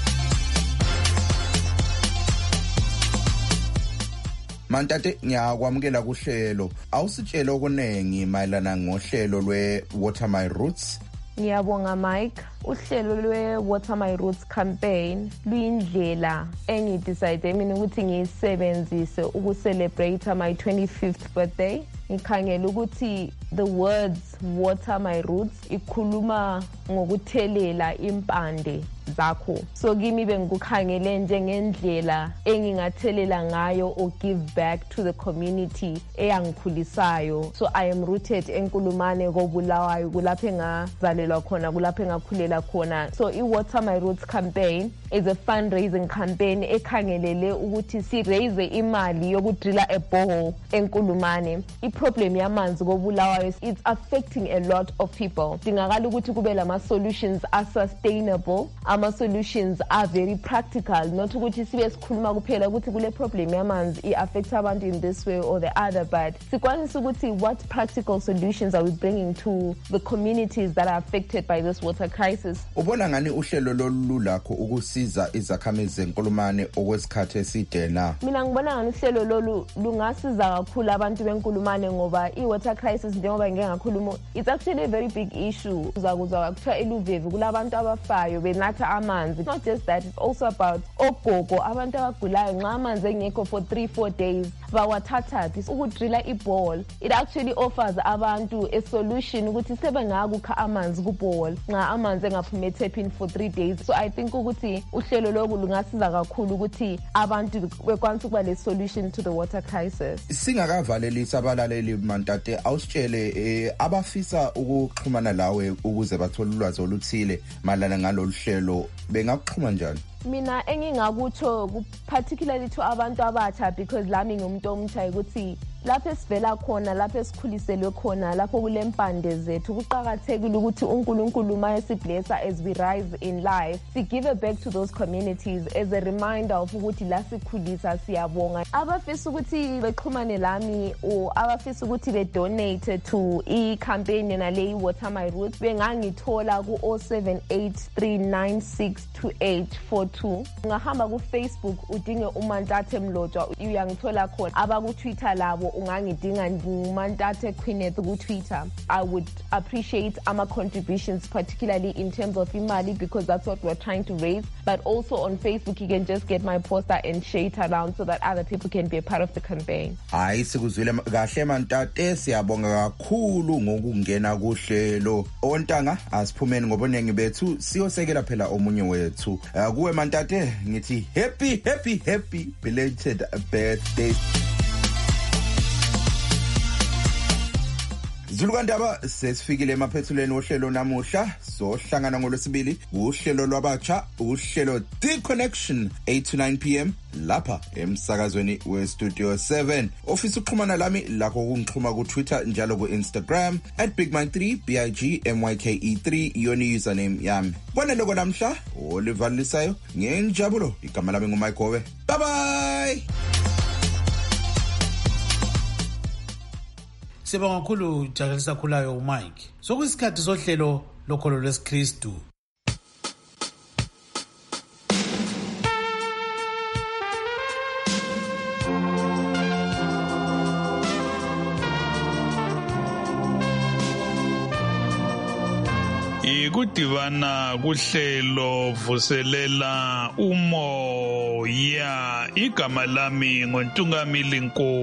Mantate ngiyakwamukela kuhlelo. Awusitshela okunengi mayelana ngohlelo lwe Water My Roots. Ngiyabonga Mike. Uhlelo lwe Water My Roots campaign luyindlela engidecide mina ukuthi ngiyisebenzise ukucelebrate my twenty-fifth birthday. Ngikhangela ukuthi the words Water My Roots ikhuluma ngokuthelela impande zakho. So kimi bengikukhangele njengendlela engingathelela ngayo or give back to the community eyangikhulisayo. So I am rooted enkulumane koBulawayo kulapho engazalelwa khona kulapho engakhulela khona. So I Water My Roots campaign is a fundraising campaign ekhangelele ukuthi si raise imali yokudrilla a borehole enkulumane. I problem yamanzi koBulawayo it's affecting a lot of people. Dingakala ukuthi kube lama solutions are sustainable. Ama solutions are very practical, not ukuthi sibe sikhuluma kuphela ukuthi kule problem yamanzi I affect abantu in this way or the other, but sikwanisa ukuthi what practical solutions are we bringing to the communities that are affected by this water crisis. Ubona ngani uhlelo lolulakho ukusiza izakhamizi zenkulumane okwesikhathi eside na? Mina ngibona ngani uhlelo lolu lungasiza kakhulu abantu benkulumane ngoba I water crisis njengoba ngeke ngakhuluma it's actually a very big issue. Uzakuzwa kuthiwa eLuvevu kulabantu abafayo benatha amanzi. It's not just that, it's also about ogogo abantu abagulayo nxa amanzi engekho for three four days bawathatha ukudrilla iball. It actually offers abantu a solution ukuthi sebengakukha amanzi kuball nxa amanzi engaphumi etaphini for three days. So I think ukuthi uhlelo lokhu lungasiza kakhulu ukuthi abantu bekwanisa ukuba le solution to the water crisis. Singakavalelisa abalaleli Mantate awusitshele eh, abafisa ukuxhumana lawe ukuze bathole ulwazi oluthile malana ngalolu hlelo bengakuxhuma njani? Mina engingakutho particularly to abantu abatsha because lami ngumuntu omtsha ukuthi lapho esivela khona lapho esikhuliselwe khona lapho kulempande zethu kuqhakathekile ukuthi uNkulunkulu mayesiblessa as we rise in life si give back to those communities as a reminder of ukuthi la sikhulisa siyabonga. Abafisa ukuthi bexhumane lami or abafisa ukuthi be donate to I campaign nale Water My Roots bengangithola ku zero seven eight three nine six two eight four two. Ungahamba ku Facebook udinge uMantate Mlotshwa uyangithola khona. Aba ku Twitter labo ungangidinga nguMantate Queeneth ku Twitter. I would appreciate our contributions particularly in terms of imali because that's what we're trying to raise, but also on Facebook you can just get my poster and share it around so that other people can be a part of the campaign. Hayi sikuzwile kahle Mantate siyabonga kakhulu ngokungena kuhlelo. Ontanga asiphumeni ngobonengi bethu siyosekela phela omunye wethu. Kuwe Mantate ngithi happy happy happy belated birthday. Zulukandaba sesifikile emaphethulweni ohlelo namuhla sohlangana ngolwesibili uhlelo lwabatsha uhlelo The Connection eight to nine p m lapha emsakazweni we Studio seven. Ofisa ukuxhumana lami lakho ukungixhuma ku Twitter njalo ku Instagram at big man three b i g m y k e three yoni username yami. Bona lokho namhla Oliver Lisayo ngenjabulo igama lami nguMike Hobe. Bye bye. Sibonga kakhulu Jakalisa Khulayo uMike. Sokuyisikhathi sohlelo lokholo lwesiKristu. Ikudivana kuhlelo vuselela umoya. umoya. Igama lami ngoNtungamili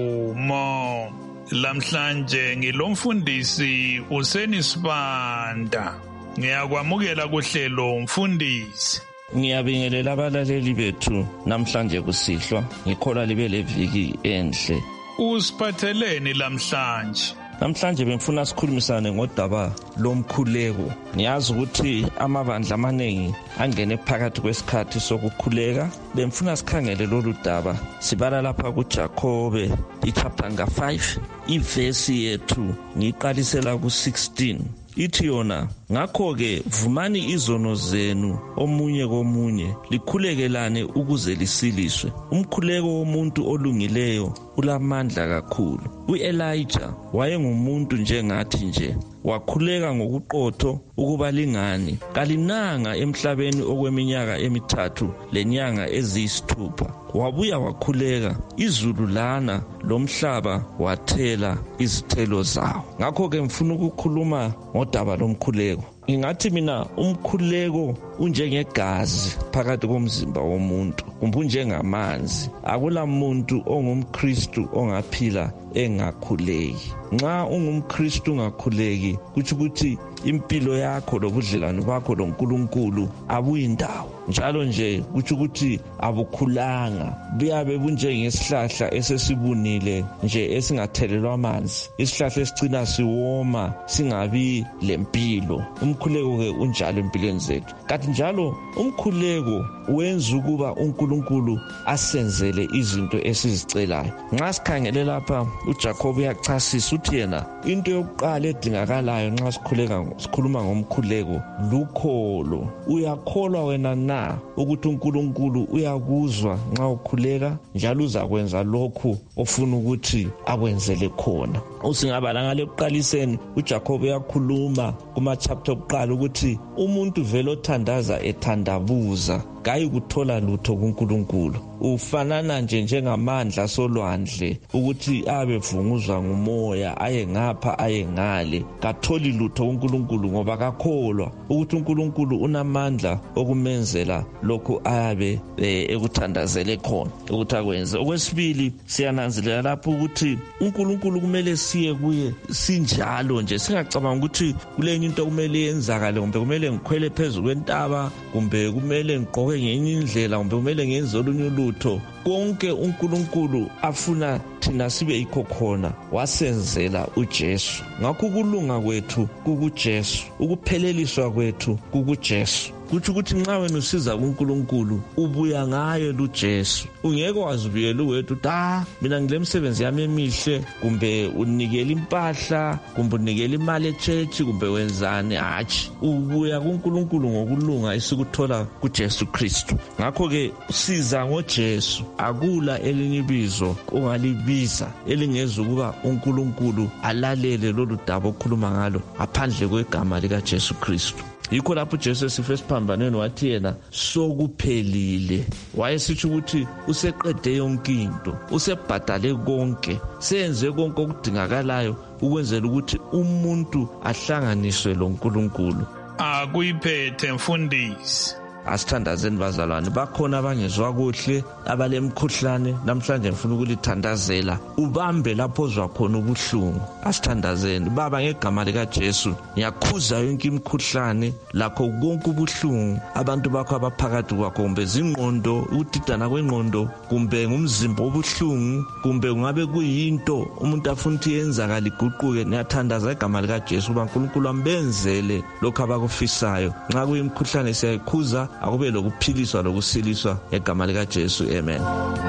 Nkomo. Lamhlanje ngilomfundisi Useni Sibanda. Ngiyakwamukela kuhlelo mfundisi. Ngiyabingelela abalaleli bethu namhlanje kusihlwa. Ngikhola libe leviki enhle. Usiphatheleni lamhlanje? Namhlanje bengifuna sikhulumisane ngodaba lomkhuleko. Ngiyazi ukuthi amabandla amaningi angene phakathi kwesikhathi sokukhuleka. Bengifuna sikhangele lolu daba. Sibala lapha kuJakobe ichapter number five, ivesi yethu ngiqalisela ku sixteen. Ithi yona, ngakho-ke vumani izono zenu omunye komunye, likhulekelane ukuze lisiliswe. Umkhuleko womuntu olungileyo ulamandla kakhulu. U-Elijah wayengumuntu njengathi nje, wakhuleka ngokuqotho ukuba lingani kalinanga emhlabeni okweminyaka emithathu lenyanga eziyisithupha. Wabuya wakhuleka, izulu lana lomhlaba wathela izithelo zawo. Ngakho-ke ngifuna ukukhuluma ngodaba lomkhuleko. Ngingathi mina umkhuleko unjengegazi phakathi komzimba womuntu, kumbe unjengamanzi. Akula muntu ongumKristu ongaphila engakhuleki. Nxa ungumKristu ungakhuleki, kuthi ukuthi impilo yakho lobudlelwano bakho loNkulunkulu abuyindawo. Njalo nje kuthi ukuthi abukhulanga, buyabe bunjengesihlahla esesibunile nje esingathelelwa amanzi, isihlahla esicina siwoma singabi lempilo. Umkhuleko ke unjalo empilweni zethu. Kanti njalo umkhuleko wenza ukuba uNkulunkulu asenzele izinto esizicelayo. Nxa sikhangele lapha uJakobe uyachasisa uthi yena into yokuqala edingakalayo nxa sikhuleka sikhuluma ngomkhuleko lukholo. Uyakholwa wena na ukuthi uNkulunkulu uyakuzwa nxa ukhuleka, njalo uzakwenza lokhu ofuna ukuthi akwenzele khona? Usingabala ngale kuqaliseni uJakobe uyakhuluma kuma chapter okuqala ukuthi umuntu vele othandaza ethandabuza kayi kuthola lutho kuNkulunkulu. Ufanana nje njengamandla solwandle ukuthi abevunguzwa ngumoya aye ngapha aye ngale, katholi lutho kuNkulunkulu ngoba kakholwa ukuthi uNkulunkulu unamandla okumenzela lokhu ayabe eh, ekuthandazele khona ukuthi akwenze. Okwesibili, siyananzelela lapho ukuthi uNkulunkulu kumele siye kuye sinjalo nje, singacabanga ukuthi kulenye into kumele yenzakale, kumbe kumele ngikhwele phezulu kwentaba, kumbe kumele ngigqoke ngenye indlela, kumbe kumele ngenze olunye lutho. Konke uNkulunkulu afuna thina sibe yikho khona wasenzela uJesu. Ngakho ukulunga kwethu kukuJesu, ukupheleliswa kwethu kukuJesu. Kuthi ukuthi nxa wena usiza kuNkulunkulu ubuya ngayo luJesu. Ungeke wazibuyela uwethu uthi ah mina ngile msebenzi yami emihle, kumbe unikela impahla, kumbe unikela imali echurch, kumbe wenzani. Hatshi, ubuya kuNkulunkulu ngokulunga esikuthola kuJesu Kristu. Ngakho ke siza ngoJesu. Akula elinye ibizo ongalibiza elingeza ukuba uNkulunkulu alalele lolu daba okhuluma ngalo aphandle kwegama lika Jesu Kristu. Yikho lapho uJesu esife esiphambanweni wathi yena sokuphelile. Wayesithi ukuthi useqede yonke into, usebhadale konke, senze konke okudingakalayo ukwenzela ukuthi umuntu ahlanganiswe loNkulunkulu. Akuyiphethe mfundisi. Asithandazeni bazalwane, bakhona abangezwa kuhle, abalemkhuhlane. Namhlanje ngifuna ukulithandazela ubambe lapho ozwa khona ubuhlungu. Asithandazeni baba, ngegama lika Jesu ngiyakhuza yonke imkhuhlane, lakho konke ubuhlungu abantu bakho abaphakathi kwakho, kumbe zingqondo, ukudidana kwengqondo, kumbe ngumzimba obuhlungu, kumbe kungabe kuyinto umuntu afuna ukuthi yenzakala iguquke. Ngiyathandaza igama lika Jesu uba uNkulunkulu ambenzele lokho abakufisayo. Nxa kuyimkhuhlane siyayikhuza, akube lokuphiliswa lokusiliswa egama lika Jesu. Amen.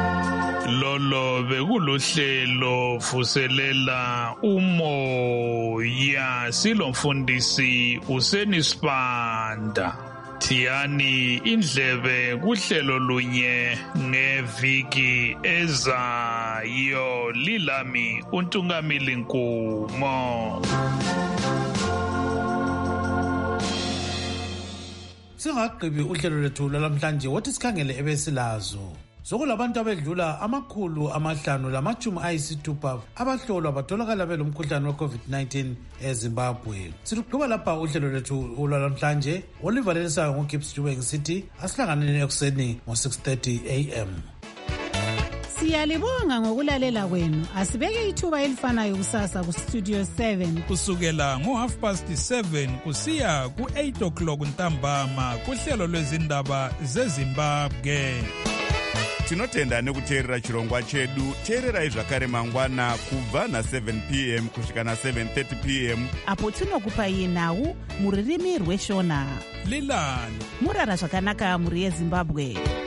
Lolo bekuluhlelo vuselela umoya, silomfundisi Useni Sibanda. Thiyani indlebe kuhlelo lunye ngeviki ezayo. Lilami uNtungamili Nkomo. Singaqhibi uhlelo lethu lamhlanje wathi sikhangele ebesilazo sokulabantu abedlula amakhulu amahlanu lamachumi ayisithupha abahlolwa batholakala belomkhuhlane we-covid nineteen eZimbabwe. Siluqhuba lapha uhlelo lwethu olwalamhlanje olivalelisayo ngoGibbs Dube ngisithi asihlanganeni ekuseni ngo-six thirty a m. Siyalibonga ngokulalela kwenu. Asibeke ithuba elifanayo kusasa ku Studio seven kusukela ngo half past seven kusiya ku eight o'clock ntambama kuhlelo lwezindaba zeZimbabwe. Tinotenda nekuteerera chirongwa chedu. Teererai zvakare mangwana kubva na seven p m kusvika na seven thirty p m apo tinokupai nhau muririmi rweshona. Lilani murara zvakanaka muri yeZimbabwe.